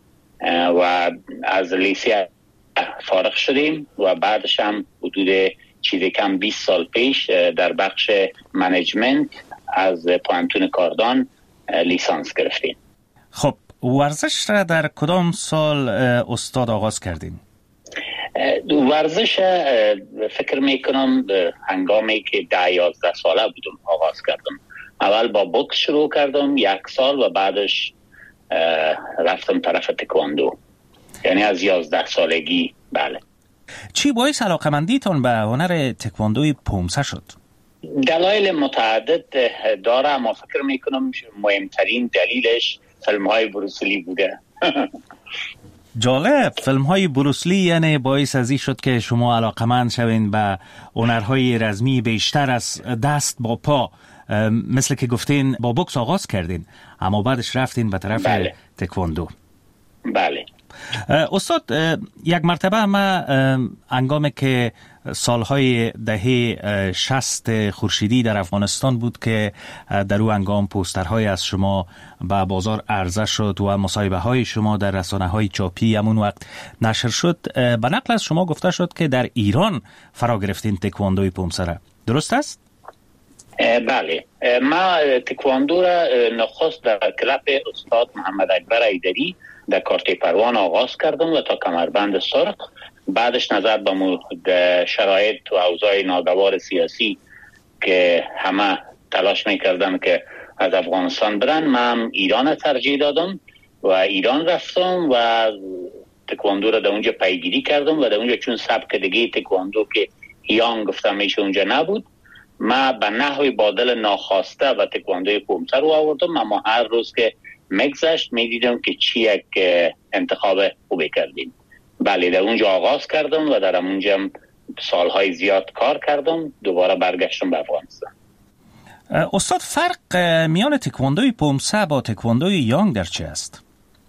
و از لیسه فارغ شدیم و بعدش هم حدود چیزی کم 20 سال پیش در بخش منیجمنت از پوهنتون کاردان لیسانس گرفتیم. خب ورزش را در کدام سال استاد آغاز کردین؟ ورزش فکر میکنم هنگامی که 10-11 ساله بودم آغاز کردم. اول با بوکس شروع کردم 1 سال و بعدش رفتم طرف تکواندو، یعنی از 11 سالگی. بله. چی باعث علاقه‌مندیتون به هنر تکواندوی پومسه شد؟ دلایل متعدد داره، اما فکر میکنم مهمترین دلیلش فیلم های بروسلی بوده. جالب، فیلم های بروسلی یعنی باعث ازی شد که شما علاقمند شوین به هنرهای رزمی بیشتر از دست با پا. مثل که گفتین با بوکس آغاز کردین اما بعدش رفتین به طرف تکواندو. بله. استاد، یک مرتبه ما هنگامی که سالهای دهه 60 خورشیدی در افغانستان بود که در او هنگام پوسترهای از شما به بازار عرضه شد و مصاحبه های شما در رسانه های چاپی همون وقت نشر شد، به نقل از شما گفته شد که در ایران فرا گرفتین تکواندوی پومسه را. درست است؟ بله، ما تکواندو را نخست در کلاب استاد محمد اکبر ایدری در کارت پروان آغاز کردم و تا کمربند سرخ. بعدش نظر به شرایط و اوضاع ناگوار سیاسی که همه تلاش میکردن که از افغانستان برن، من ایران ترجیح دادم و ایران رفتم و تکواندو را در اونجا پیگیری کردم و در اونجا چون سبک دیگه تکواندو که هیانگ گفتم میشه اونجا نبود، ما به نحوی بادل ناخواسته و تکواندوی پومسه رو آوردم. اما هر روز که مگذشت میدیدم که چی یک انتخاب خوبی کردیم. بله، در اونجا آغاز کردم و در اونجا سالهای زیاد کار کردم. دوباره برگشتم به افغانستان. استاد، فرق میان تکواندوی پومسه با تکواندوی یانگ در چه است؟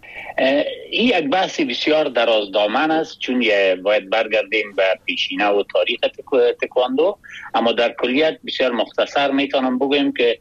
این یک بحثی بسیار درازدامن است، چون باید برگردیم به پیشینه و تاریخ تکواندو. اما در کلیت بسیار مختصر میتونم بگویم که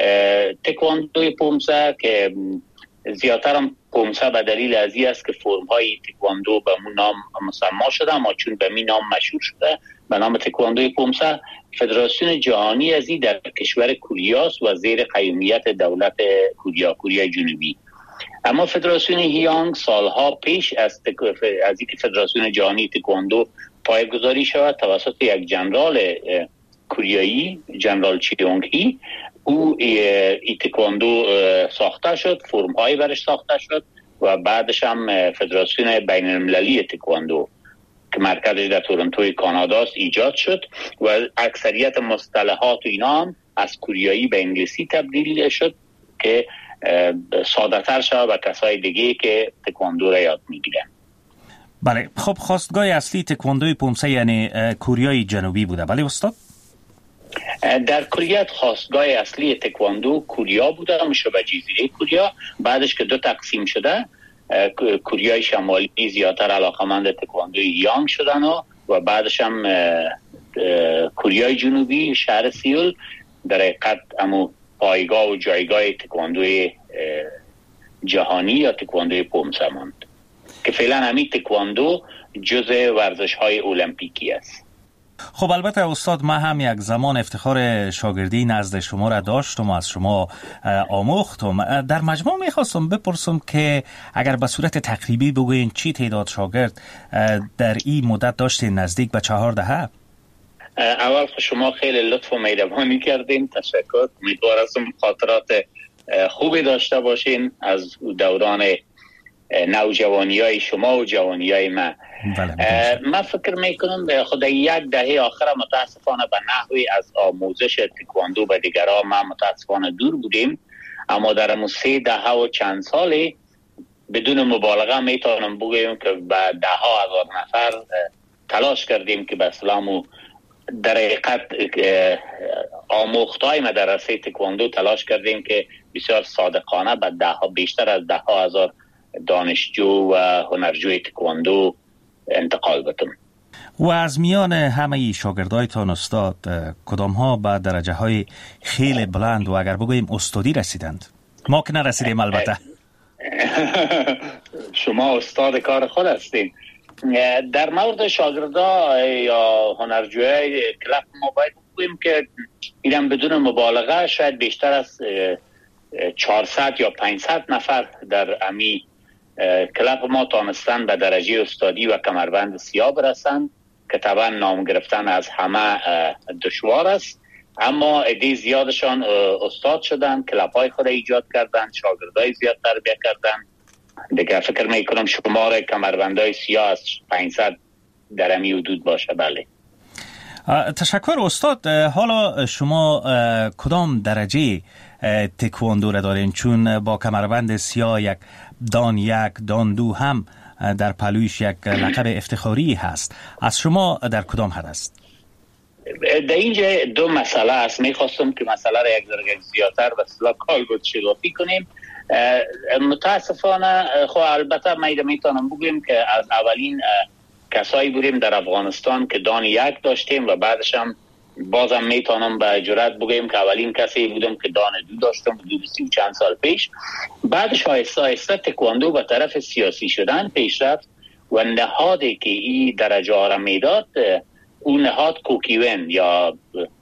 تکواندوی پومسه که زیادتر هم پومسه به دلیل ازی است که فرم های تکواندو به مون نام مسما شده، اما چون به می نام مشهور شده به نام تکواندوی پومسه، فدراسیون جهانی ازی در کشور کوریاست و زیر قیومیت دولت کوریای جنوبی. اما فدراسیون هیانگ سالها پیش از اینکه فدراسیون جهانی تکواندو پایه‌گذاری شود توسط یک ژنرال کوریایی، ژنرال چیونگ هی، او ای تکواندو ساخته شد، فرم هایی برش ساخته شد و بعدش هم فدراسیون بین المللی تکواندو که مرکزش در تورنتوی کاناداست ایجاد شد و اکثریت مصطلحات و اینا هم از کوریایی به انگلیسی تبدیل شد که ساده تر شود و کسای دیگه که تکواندو را یاد میگیرن. بله، خب خواستگاه اصلی تکواندوی پومسه یعنی کوریای جنوبی بوده، بله استاد؟ در کلیت خواستگاه اصلی تکواندو کوریا بوده، مشابه جزیره کوریا. بعدش که دو تقسیم شده، کوریای شمالی زیادتر علاقمند تکواندوی یانگ شدن و بعدش هم کوریای جنوبی شهر سیول در حقیقت امو پایگاه و جایگاه تکواندوی جهانی یا تکواندوی پومسه ماند که فعلا همین تکواندو جزء ورزش های المپیکی است. خب البته استاد، ما هم یک زمان افتخار شاگردی نزد شما را داشتم و از شما آموختم. در مجموع میخواستم بپرسم که اگر به صورت تقریبی بگوین چی تعداد شاگرد در این مدت داشتین؟ نزدیک به 4 دهه؟ اول شما خیلی لطف و مهربانی کردین، تشکر. امیدوارم خاطرات خوبی داشته باشین از دوران نوجوانی های شما و جوانی های من. من فکر میکنم خود یک دهه آخر متاسفانه به نحوی از آموزش تکواندو به دیگران ما متاسفانه دور بودیم، اما در امو 3 دهه و چند سالی بدون مبالغه میتونم بگویم که به 10,000 نفر تلاش کردیم که به اسلام در حقیقت آموختای مدرسه تکواندو تلاش کردیم که بسیار صادقانه به بیشتر از 10,000 دانشجو و هنرجوی تکواندو انتقال بدم. و از میان همه شاگردایتان استاد، کدام ها به درجه های خیلی بلند و اگر بگوییم استادی رسیدند؟ ما که نرسیدیم البته. شما استاد کار خود هستین. در مورد شاگردا یا هنرجوی کلاب ما باید بگوییم که اینم بدون مبالغه شاید بیشتر از 400 یا 500 نفر در امی کلاب ما تانستن به درجه استادی و کمربند سیاه برسن که طبعا نام گرفتن از همه دشوار است، اما عده زیادشان استاد شدن، کلاب های خود ایجاد کردن، شاگردای زیاد تربیت کردن. دیگه فکر میکنم شمار کمربندهای سیاه از 500 در امی حدود باشه. بله، تشکر استاد. حالا شما کدام درجه تکواندو را دارین؟ چون با کمربند سیاه یک دان دو هم در پلویش یک لقب افتخاری هست. از شما در کدام حد است؟ در اینجا دو مسئله است. میخواستم که مسئله را یک درجه زیادتر و اصطلاح کالبد شلافی کنیم. متاسفانه خب البته میتونم بگویم که از اولین کسایی بودیم در افغانستان که دان 1 داشتیم و بعدش هم بازم میتونم به جرات بگویم که اولین کسی بودم که دان 2 داشتم حدود 30 و چند سال پیش. بعدش آهسته آهسته تکواندو به طرف سیاسی شدن پیش رفت و نهادی که این درجه ها را میداد اون نهاد کوکیون یا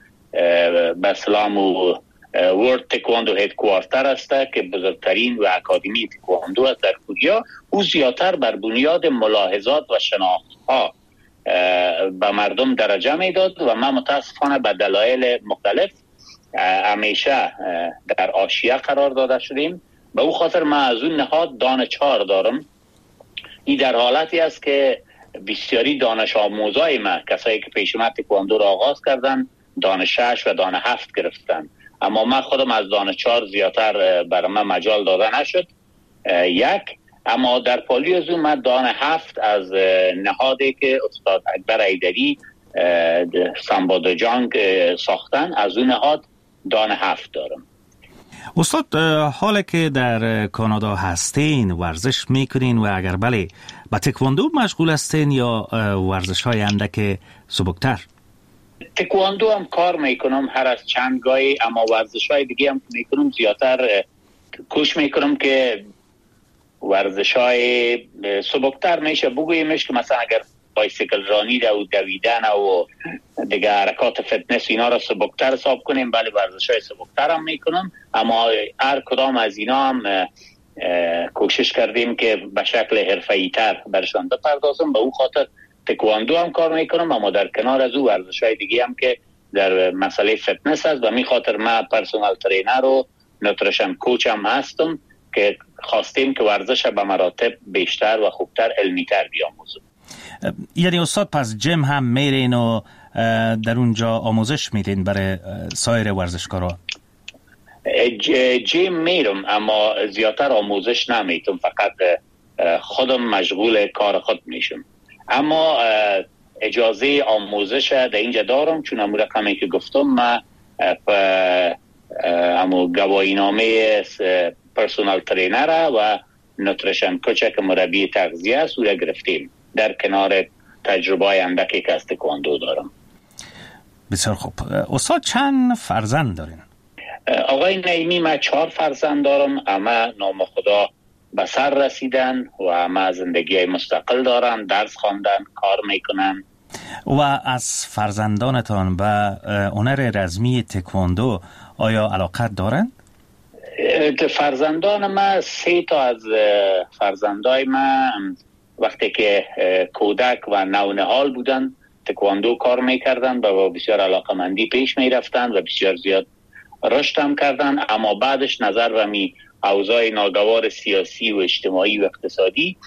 به اسلام و ورلد تکواندو هدکوارتر است که بزرگترین و اکادمی تکواندو است در کوریا. او زیادتر بر بنیاد ملاحظات و شناخت‌ها به مردم درجه میداد و ما متاسفانه به دلایل مختلف همیشه در حاشیه قرار داده شدیم. به او خاطر ما از اون نهاد دان 4 دارم. این در حالتی است که بسیاری دانش آموزای ما، کسایی که پیش ما تکواندو را آغاز کردن، دان 6 و دان 7 گرفتن، اما من خودم از دان 4 زیادتر برای من مجال داده نشد. اما در پالی از اون من دان 7 از نهادی که استاد اکبر ایدری سامبادجانگ ساختن، از اون نهاد دان 7 دارم. استاد، حالا که در کانادا هستین ورزش میکنین و اگر بله با تکواندو مشغول هستین یا ورزش های اندک سبکتر؟ تکواندو هم کار میکنم هر از چند گاهی، اما ورزش های دیگه هم میکنم زیادتر کوشش میکنم که ورزش های سبکتر میشه بگویمش که مثلا اگر بایسیکل رانی و دویدن و دیگه حرکات فتنس اینا را سبکتر حساب کنیم، بله ورزش های سبکتر هم میکنم، اما هر کدام از اینا هم کوشش کردیم که به شکل حرفه‌ای تر برشان بپردازم. به اون خاطر تکواندو هم کار میکنم، اما در کنار از او ورزش های دیگه هم که در مسئله فتنس است و می خاطر من پرسونال ترینر و نوتریشن کوچ هم هستم که خواستیم که ورزش به مراتب بیشتر و خوبتر علمیتر بیاموزم. یعنی استاد پس جیم هم میرین و در اونجا آموزش میدین برای سایر ورزشکارا؟ جیم میرم اما زیادتر آموزش نمیتونم، فقط خودم مشغول کار خود میشم. اما اجازه آموزش در اینجا دارم، چون امو رقمی که گفتم ما امو گواهی نامه پرسونال ترینر و نوتریشن کوچ که مربی تغذیه است او را گرفتیم، در کنار تجربه اندکی که از تکواندو دارم. بسیار خوب. استاد چند فرزند دارین؟ آقای نعیمی من 4 فرزند دارم، اما نام خدا به سر رسیدن و اما زندگی مستقل دارن، درس خواندن، کار میکنن. و از فرزندانتان به هنر رزمی تکواندو آیا علاقت دارند؟ فرزندان ما 3 تا از فرزندای ما وقتی که کودک و نونهال بودن تکواندو کار میکردن و بسیار علاقمندی پیش میرفتن و بسیار زیاد رشد هم کردن، اما بعدش نظر و اوضاع ناگوار سیاسی و اجتماعی و اقتصادی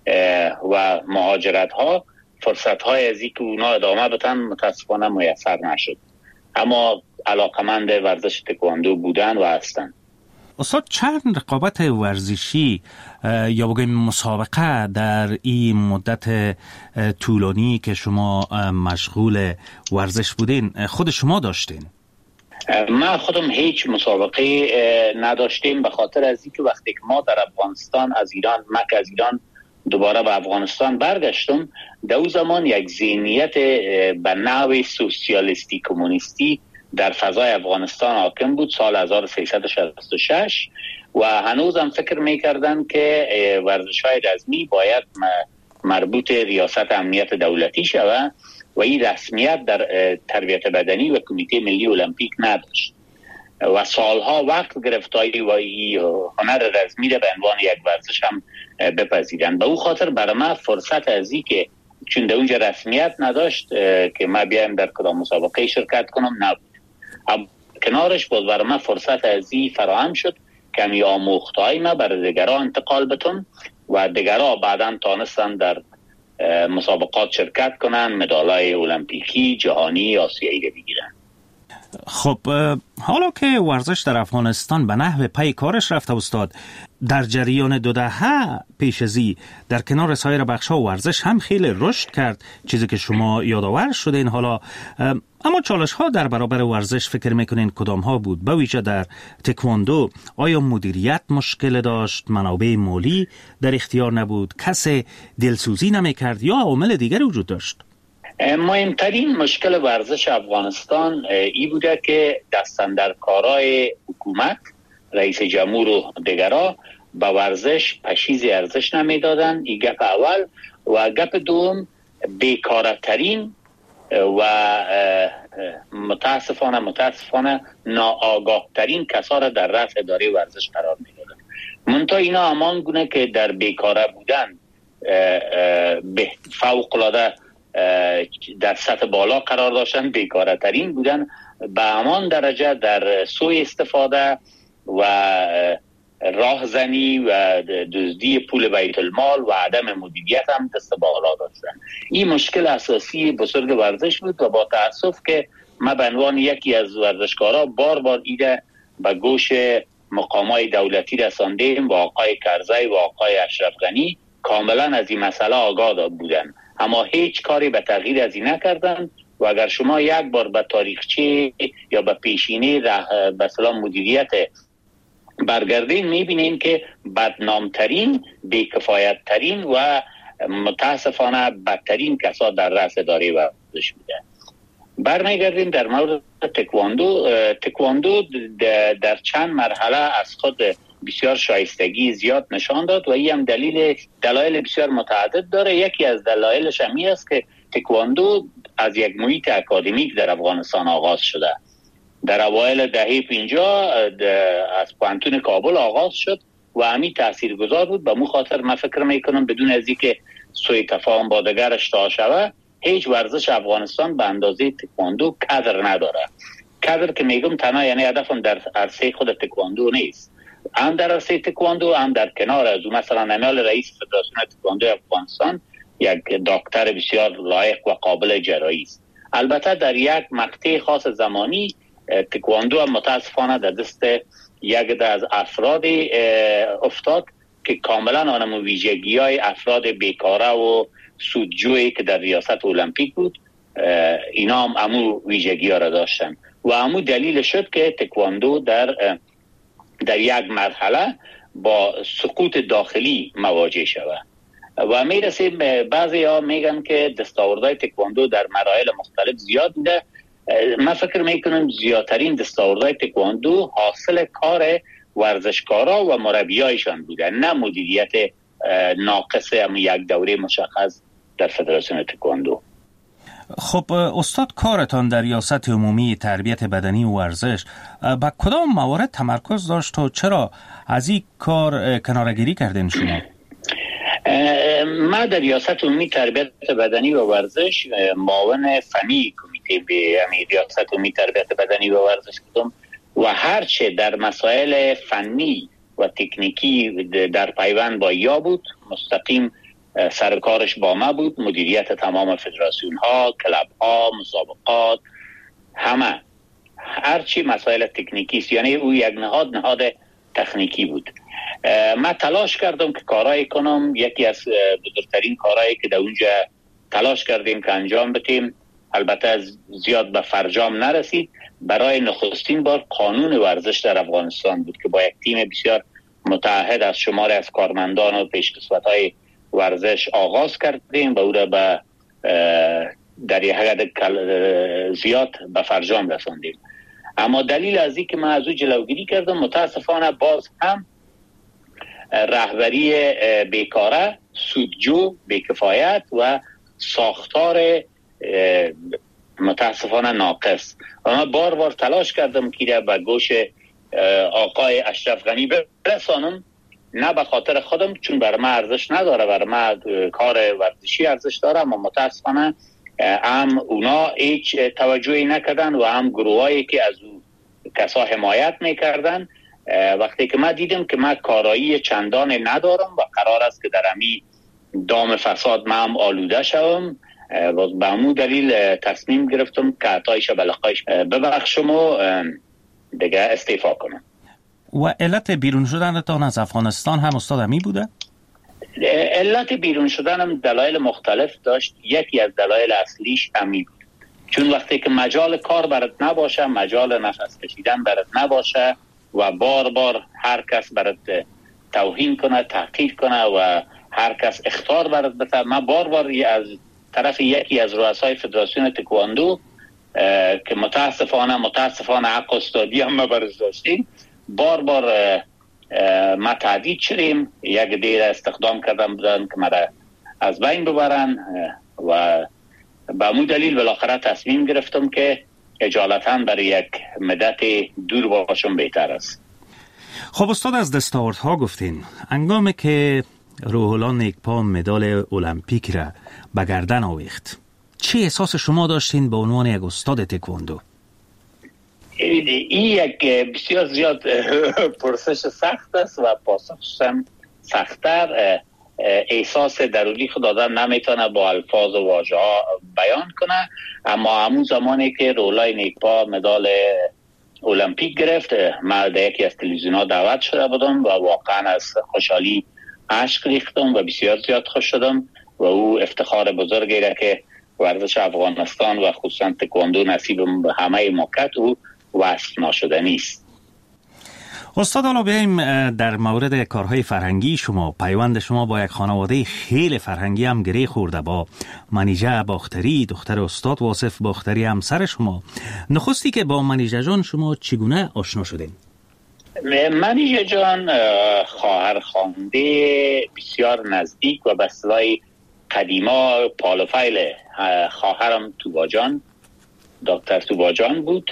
و مهاجرت ها فرصت های از اینکه اونا ادامه بدن متاسفانه میسر نشد، اما علاقمند ورزش تکواندو بودن و هستن. استاد چند رقابت ورزشی یا بگویم مسابقه در این مدت طولانی که شما مشغول ورزش بودین خود شما داشتین؟ ما خودم هیچ مسابقه نداشتیم، به خاطر از اینکه وقتی که ما در افغانستان از ایران دوباره به افغانستان برگشتم، در اون زمان یک ذهنیت به نوع سوسیالیستی کمونیستی در فضای افغانستان حاکم بود سال 1366 و هنوزم فکر میکردن که ورزش‌های رزمی باید مربوط ریاست امنیت دولتی شود و این رسمیت در تربیت بدنی و کمیته ملی المپیک نداشت و سالها وقت گرفت تا هنر رزمی را به عنوان یک ورزش هم بپذیرند. به او خاطر برای من فرصت از این که چون در اونجا رسمیت نداشت که ما بیایم در کدام مسابقه شرکت کنم نبود. کنارش بود برای من فرصت از این فراهم شد که می آموختهای ما برای دیگرها انتقال بتون و دیگرها بعدا تانستن در مسابقات شرکت کنن، مدالای المپیکی، جهانی، آسیایی رو بگیرن. خب حالا که ورزش در افغانستان به نحو پی کارش رفته استاد، در جریان 2 دهه پیش ازی در کنار سایر بخش‌ها ورزش هم خیلی رشد کرد، چیزی که شما یادآور شدین حالا، اما چالش‌ها در برابر ورزش فکر میکنین کدام ها بود؟ به ویژه در تکواندو آیا مدیریت مشکل داشت، منابع مالی در اختیار نبود، کسی دلسوزی نمیکرد یا عوامل دیگری وجود داشت؟ مهمترین مشکل ورزش افغانستان ای بوده که دستاندرکارای حکومت، رئیس جمهور و دیگرها به ورزش پشیز ارزش نمیدادن. این گپ اول. و گپ دوم، بیکارترین و متاسفانه ناآگاه ترین کسا را در رأس اداره ورزش قرار میدادن. منتها اینا همان گونه که در بیکاره بودن فوق العاده در سطح بالا قرار داشتن، بیکاره ترین بودن به همان درجه در سوء استفاده و راهزنی و دزدی پول بیت المال و عدم مدیریت هم دست بالا داشتن. این مشکل اساسی بزرگ ورزش بود و با تأسف که ما به عنوان یکی از ورزشکارا بار ایده به گوش مقامات دولتی رساندیم و آقای کرزی و آقای اشرف غنی کاملا از این مسئله آگاه بودن، اما هیچ کاری به تغییر از این نکردن. و اگر شما یک بار به تاریخچه یا به پیشینه به اصطلاح مدیریت برگردین میبینین که بدنامترین، بیکفایتترین و متاسفانه بدترین کسا در رأس اداره ورزش بوده. برمیگردیم در مورد تکواندو در چند مرحله از خود بسیار شایستگی زیاد نشان داد و این هم دلایل بسیار متعدد داره. یکی از دلایلش همی است که تکواندو از یک محیط اکادمیک در افغانستان آغاز شده. در اوایل دهه 50 از پوهنتون کابل آغاز شد و همی تاثیرگذار بود. به مو خاطر من فکر میکنم بدون از اینکه سوء تفاهم با دیگر اشتها شود، هیچ ورزش افغانستان به اندازه تکواندو کادر نداره. کادر که میگم تنها یعنی هدفم در عرصه خود تکواندو نیست، هم در عرصه تکواندو هم در کنار از اون. مثلا نمال رئیس فدراسیون تکواندو افغانستان یک دکتر بسیار لایق و قابل جرایی است. البته در یک مقطع خاص زمانی تکواندو هم متاسفانه در دست یک از افراد افتاد که کاملا آنمو ویژگی های افراد بیکاره و سودجویی که در ریاست المپیک بود اینا هم امو ویژگی ها را داشتن و امو دلیل شد که تکواندو در یک مرحله با سقوط داخلی مواجه شود و میرسیم بعضی ها میگن که دستاوردهای تکواندو در مراحل مختلف زیاد بوده. من فکر میکنم زیادترین دستاوردهای تکواندو حاصل کار ورزشکارا و مربیایشان بوده، نه مدیریت ناقص هم یک دوره مشخص در فدراسیون تکواندو. خب استاد، کارتان در ریاست عمومی تربیت بدنی و ورزش با کدام موارد تمرکز داشت و چرا از این کار کناره‌گیری کردین شما؟ ما در ریاست عمومی تربیت بدنی و ورزش معاون فنی کمیته به ریاست عمومی تربیت بدنی و ورزش بودم و هرچه در مسائل فنی و تکنیکی در پیوند با یا بود مستقیم سرکارش با ما بود. مدیریت تمام فدراسیون ها، کلاب ها، مسابقات، همه هرچی مسائل تکنیکی است، یعنی او یک نهاد تکنیکی بود. من تلاش کردم که کارایی کنم. یکی از بزرگترین کارهایی که در اونجا تلاش کردیم که انجام بدیم، البته زیاد به فرجام نرسید، برای نخستین بار قانون ورزش در افغانستان بود که با یک تیم بسیار متعهد از شماری از کارمندان و پیشکسوت‌های ورزش آغاز کردیم و او را در یک حد زیاد به فرجام رساندیم. اما دلیل از این که من از او جلوگیری کردم، متاسفانه باز هم رهبری بیکاره، سودجو، بیکفایت و ساختار متاسفانه ناقص. و من بار بار تلاش کردم که به گوش آقای اشرف غنی برسانم، نه به خاطر خودم چون بر من ارزش نداره، بر من کار ورزشی ارزش داره، اما متاسفانه هم اونا هیچ توجهی نکردن و هم گروهایی که از او کسا حمایت میکردن. وقتی که من دیدم که من کارایی چندان ندارم و قرار است که در امی دام فساد من هم آلوده شوم، و به همون دلیل تصمیم گرفتم که عطای شبلقایش ببخشم و دیگه استعفا کنم. و علت بیرون شدنتان از افغانستان هم استاد امی بوده؟ علت بیرون شدنم دلایل مختلف داشت. یکی از دلایل اصلیش امی بود، چون وقتی که مجال کار برات نباشه، مجال نفس کشیدن برات نباشه و بار بار هر کس برات توهین کنه، تحقیر کنه و هر کس اخطار برات بده. من بار بار از طرف یکی از رؤسای فدراسیون تکواندو که متاسفانه حق استادی هم برش داشتیم، بار ما تهدید شدیم. یک دیر استخدام کردن بودن که مرا از بین ببرن و به همون دلیل بالاخره تصمیم گرفتم که اجالتا برای یک مدت دور باشم بهتر است. خب استاد، از دستاوردها گفتین. انگامی که روح الله نیکپا مدال المپیک را به گردن آویخت، چه احساس شما داشتین به عنوان یک استاد تکواندو؟ این یک بسیار زیاد پرسش سخت است و پاسخش هم سخت‌تر. احساس درونی خود آدم نمیتونه با الفاظ و واژه ها بیان کنه. اما همون زمانی که روح الله نیکپا مدال المپیک گرفت، من در یکی از تلویزیون ها دعوت شده بودم و واقعا از خوشحالی اشک ریختم و بسیار زیاد خوش شدم و او افتخار بزرگی را که ورزش افغانستان و خصوصا تکواندو نصیب همه مملکت او وصف ناشدنی است. استاد، حالا بیاییم در مورد کارهای فرهنگی شما. پیوند شما با یک خانواده خیلی فرهنگی هم گره خورده، با منیژه باختری، دختر استاد واصف باختری، همسر شما. نخستی که با منیژه جان شما چگونه آشنا شدین؟ منیژه جان خواهر خوانده بسیار نزدیک و به اصطلاح قدیما پالوفایل خواهرم توباجان، دکتر توباجان بود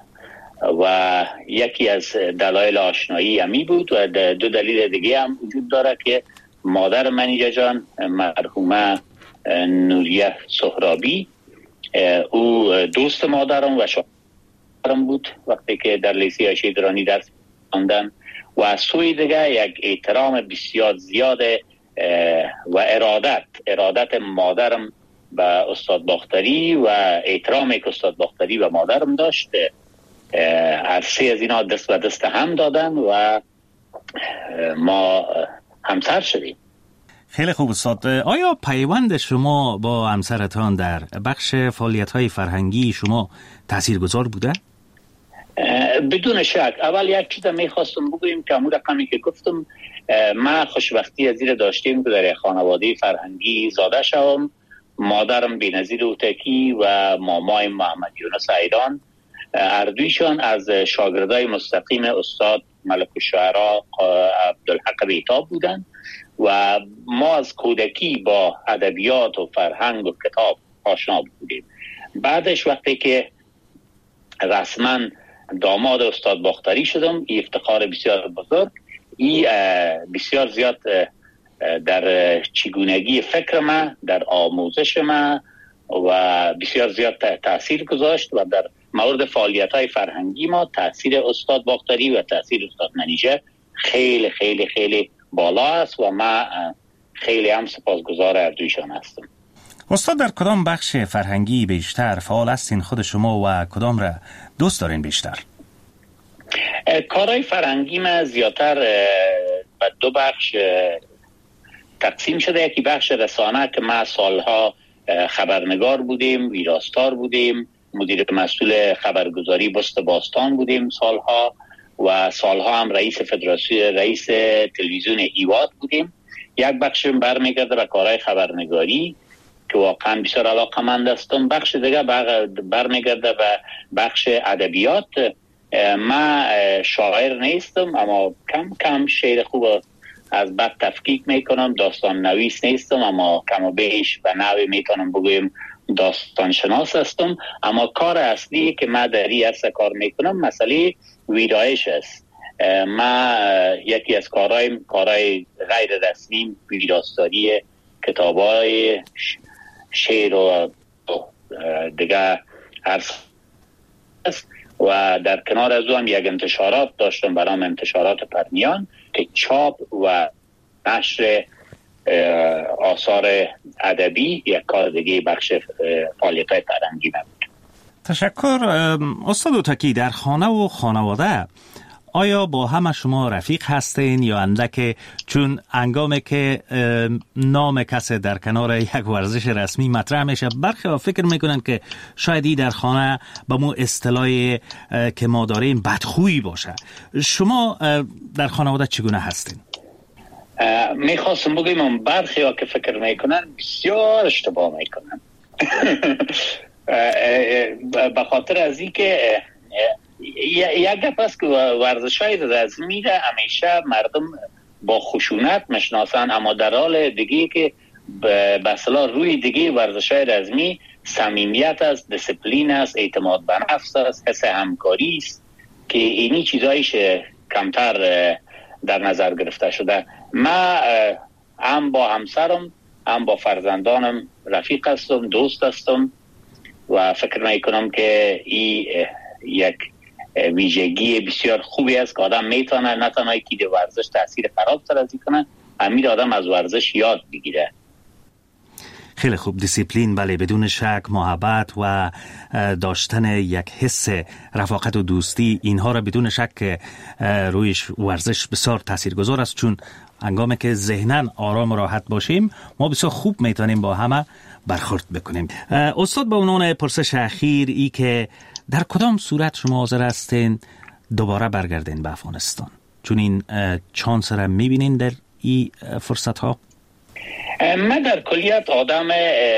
و یکی از دلایل آشنایی امی بود و دو دلیل دیگه هم وجود داره که مادر منیژه جان مرحومه نوریه سهرابی، او دوست مادرم و شوهرم بود وقتی که در لیسه عایشه درانی درس خواندن و از سوی دیگه یک احترام بسیار زیاد و ارادت مادرم به استاد باختری و احترامی که استاد باختری و مادرم داشت هر سه از اینا دست به دست هم دادن و ما همسر شدیم. خیلی خوب استاد. آیا پیوند شما با همسرتان در بخش فعالیت‌های فرهنگی شما تاثیرگذار بوده؟ بدون شک. اول یک چیز میخواستم بگویم که همون رقمی که گفتم، ما خوشبختی از این داشتیم که در خانواده فرهنگی زاده شوم. مادرم بی‌نظیر اوتکی و مامای محمد یونس ایران، هر دویشان از شاگردای مستقیم استاد ملک الشعرا عبدالحق بیتاب بودند و ما از کودکی با ادبیات و فرهنگ و کتاب آشنا بودیم. بعدش وقتی که رسما داماد استاد باختری شدم، این افتخار بسیار بزرگ، این بسیار زیاد در چگونگی فکر من، در آموزش من و بسیار زیاد تأثیر گذاشت و در مورد فعالیت‌های فرهنگی ما تأثیر استاد باختری و تأثیر استاد منیژه خیلی خیلی خیلی بالا است و من خیلی هم سپاسگزار هر دویشان هستم. استاد در کدام بخش فرهنگی بیشتر فعال هستین خود شما و کدام را دوست دارین بیشتر؟ کارهای فرهنگی من زیادتر به دو بخش تقسیم شده. یکی بخش رسانه که ما سالها خبرنگار بودیم، ویراستار بودیم، مدیر مسئول خبرگزاری بست باستان بودیم سالها و سالها هم رئیس فدراسیون، رئیس تلویزیون هیواد بودیم. یک بخش برمیگرده به کارهای خبرنگاری که واقعا بسیار علاقه‌مند هستم. بخش دیگه برمیگرده به بخش ادبیات. من شاعر نیستم اما کم کم شعر خوب از بد تفکیک میکنم. داستان نویس نیستم اما کم و بیش به نوی میتونم بگویم داستان شناس هستم. اما کار اصلی که من در این عرصه کار میکنم مسئله ویرایش است. من یکی از کارهای غیر رسمی ویراستاری کتابای شعر و دیگه عرصه است و در کنار از او هم یک انتشارات داشتم برام، انتشارات پرمیان که چاپ و نشر آثار ادبی یک کار دیگه بخش فعالیت‌های فرهنگی بود. تشکر. استاد اوتکی، در خانه و خانواده آیا با همه شما رفیق هستین یا اندک؟ چون هنگامی که نام کسی در کنار یک ورزش رسمی مطرح میشه برخی ها فکر میکنن که شاید در خانه با مو اصطلاحی که ما داریم بدخویی باشه. شما در خانواده چگونه هستین؟ میخواستم بگیم برخی ها که فکر میکنن بسیار اشتباه میکنن به خاطر از این که یک گپ است که ورزش‌های رزمی را همیشه مردم با خشونت میشناسن، اما در حال دیگه که به اصطلاح روی دیگه ورزش‌های رزمی صمیمیت است، دیسپلین است، اعتماد به نفس است، حس همکاری است که اینی چیزایش کمتر در نظر گرفته شده. من هم با همسرم هم با فرزندانم رفیق هستم، دوست هستم و فکر میکنم که این یک ویژگی بسیار خوبی است که آدم میتونه نه تنها که ورزش تاثیر خراب سازی کنه، همین آدم از ورزش یاد بگیره. خیلی خوب. دیسیپلین، بله، بدون شک، محبت و داشتن یک حس رفاقت و دوستی، اینها را بدون شک رویش ورزش بسیار تاثیرگذار است، چون هنگامی که ذهناً آرام و راحت باشیم ما بسیار خوب میتونیم با همه برخورد بکنیم. استاد، با عنوان پرسش اخیر ای که در کدام صورت شما حاضر هستین دوباره برگردین به افغانستان؟ چون این چانس را میبینین در این فرصت ها؟ من در کلیت آدم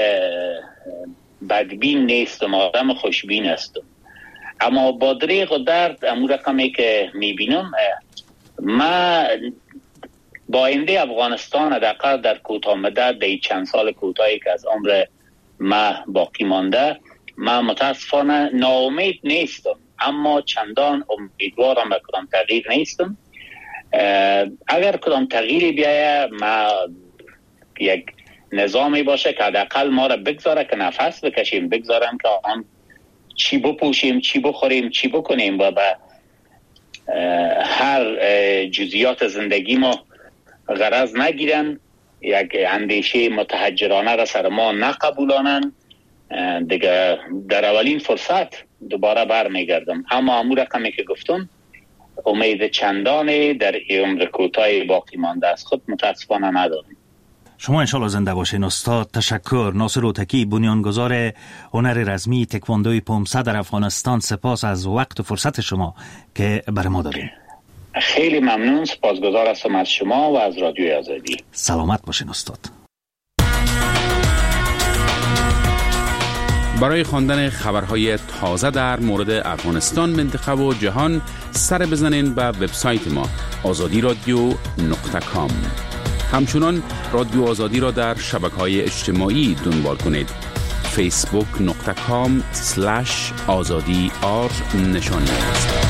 بدبین نیستم، آدم خوشبین هستم، اما با دریغ و درد امور رقمی که میبینم، من با آینده افغانستان حداقل در کوتاه مدت، در چند سال کوتاهی که از عمر ما باقی مانده، من متاسفانه ناامید نیستم، اما چندان امیدوارم به کدام تغییر نیستم. اگر کدام تغییری بیایه، ما یک نظامی باشه که حداقل ما را بگذاره که نفس بکشیم، بگذارم که آن چی بپوشیم، چی بخوریم، چی بکنیم و به هر جزئیات زندگی ما غرض نگیرن، یک اندیشه متحجرانه را سر ما نقبولانن. دیگه در اولین فرصت دوباره برمیگردم. اما امور رقمی که گفتم امید چندانی در عمر کوتاه باقی مانده از خود متاسفانه نداریم. شما انشالله زنده باشین استاد. تشکر. ناصر اوتکی، بنیانگذار هنر رزمی تکواندوی پومسه در افغانستان، سپاس از وقت و فرصت شما که برای ما دادین. خیلی ممنون، سپاسگزار هستم از شما و از رادیوی آزادی. سلامت باشین استاد. برای خواندن خبرهای تازه در مورد افغانستان، منطقه و جهان سر بزنین به وبسایت ما azadiradio.com. همچنان رادیو آزادی را در شبکه‌های اجتماعی دنبال کنید. facebook.com/azadi_r نشانی است.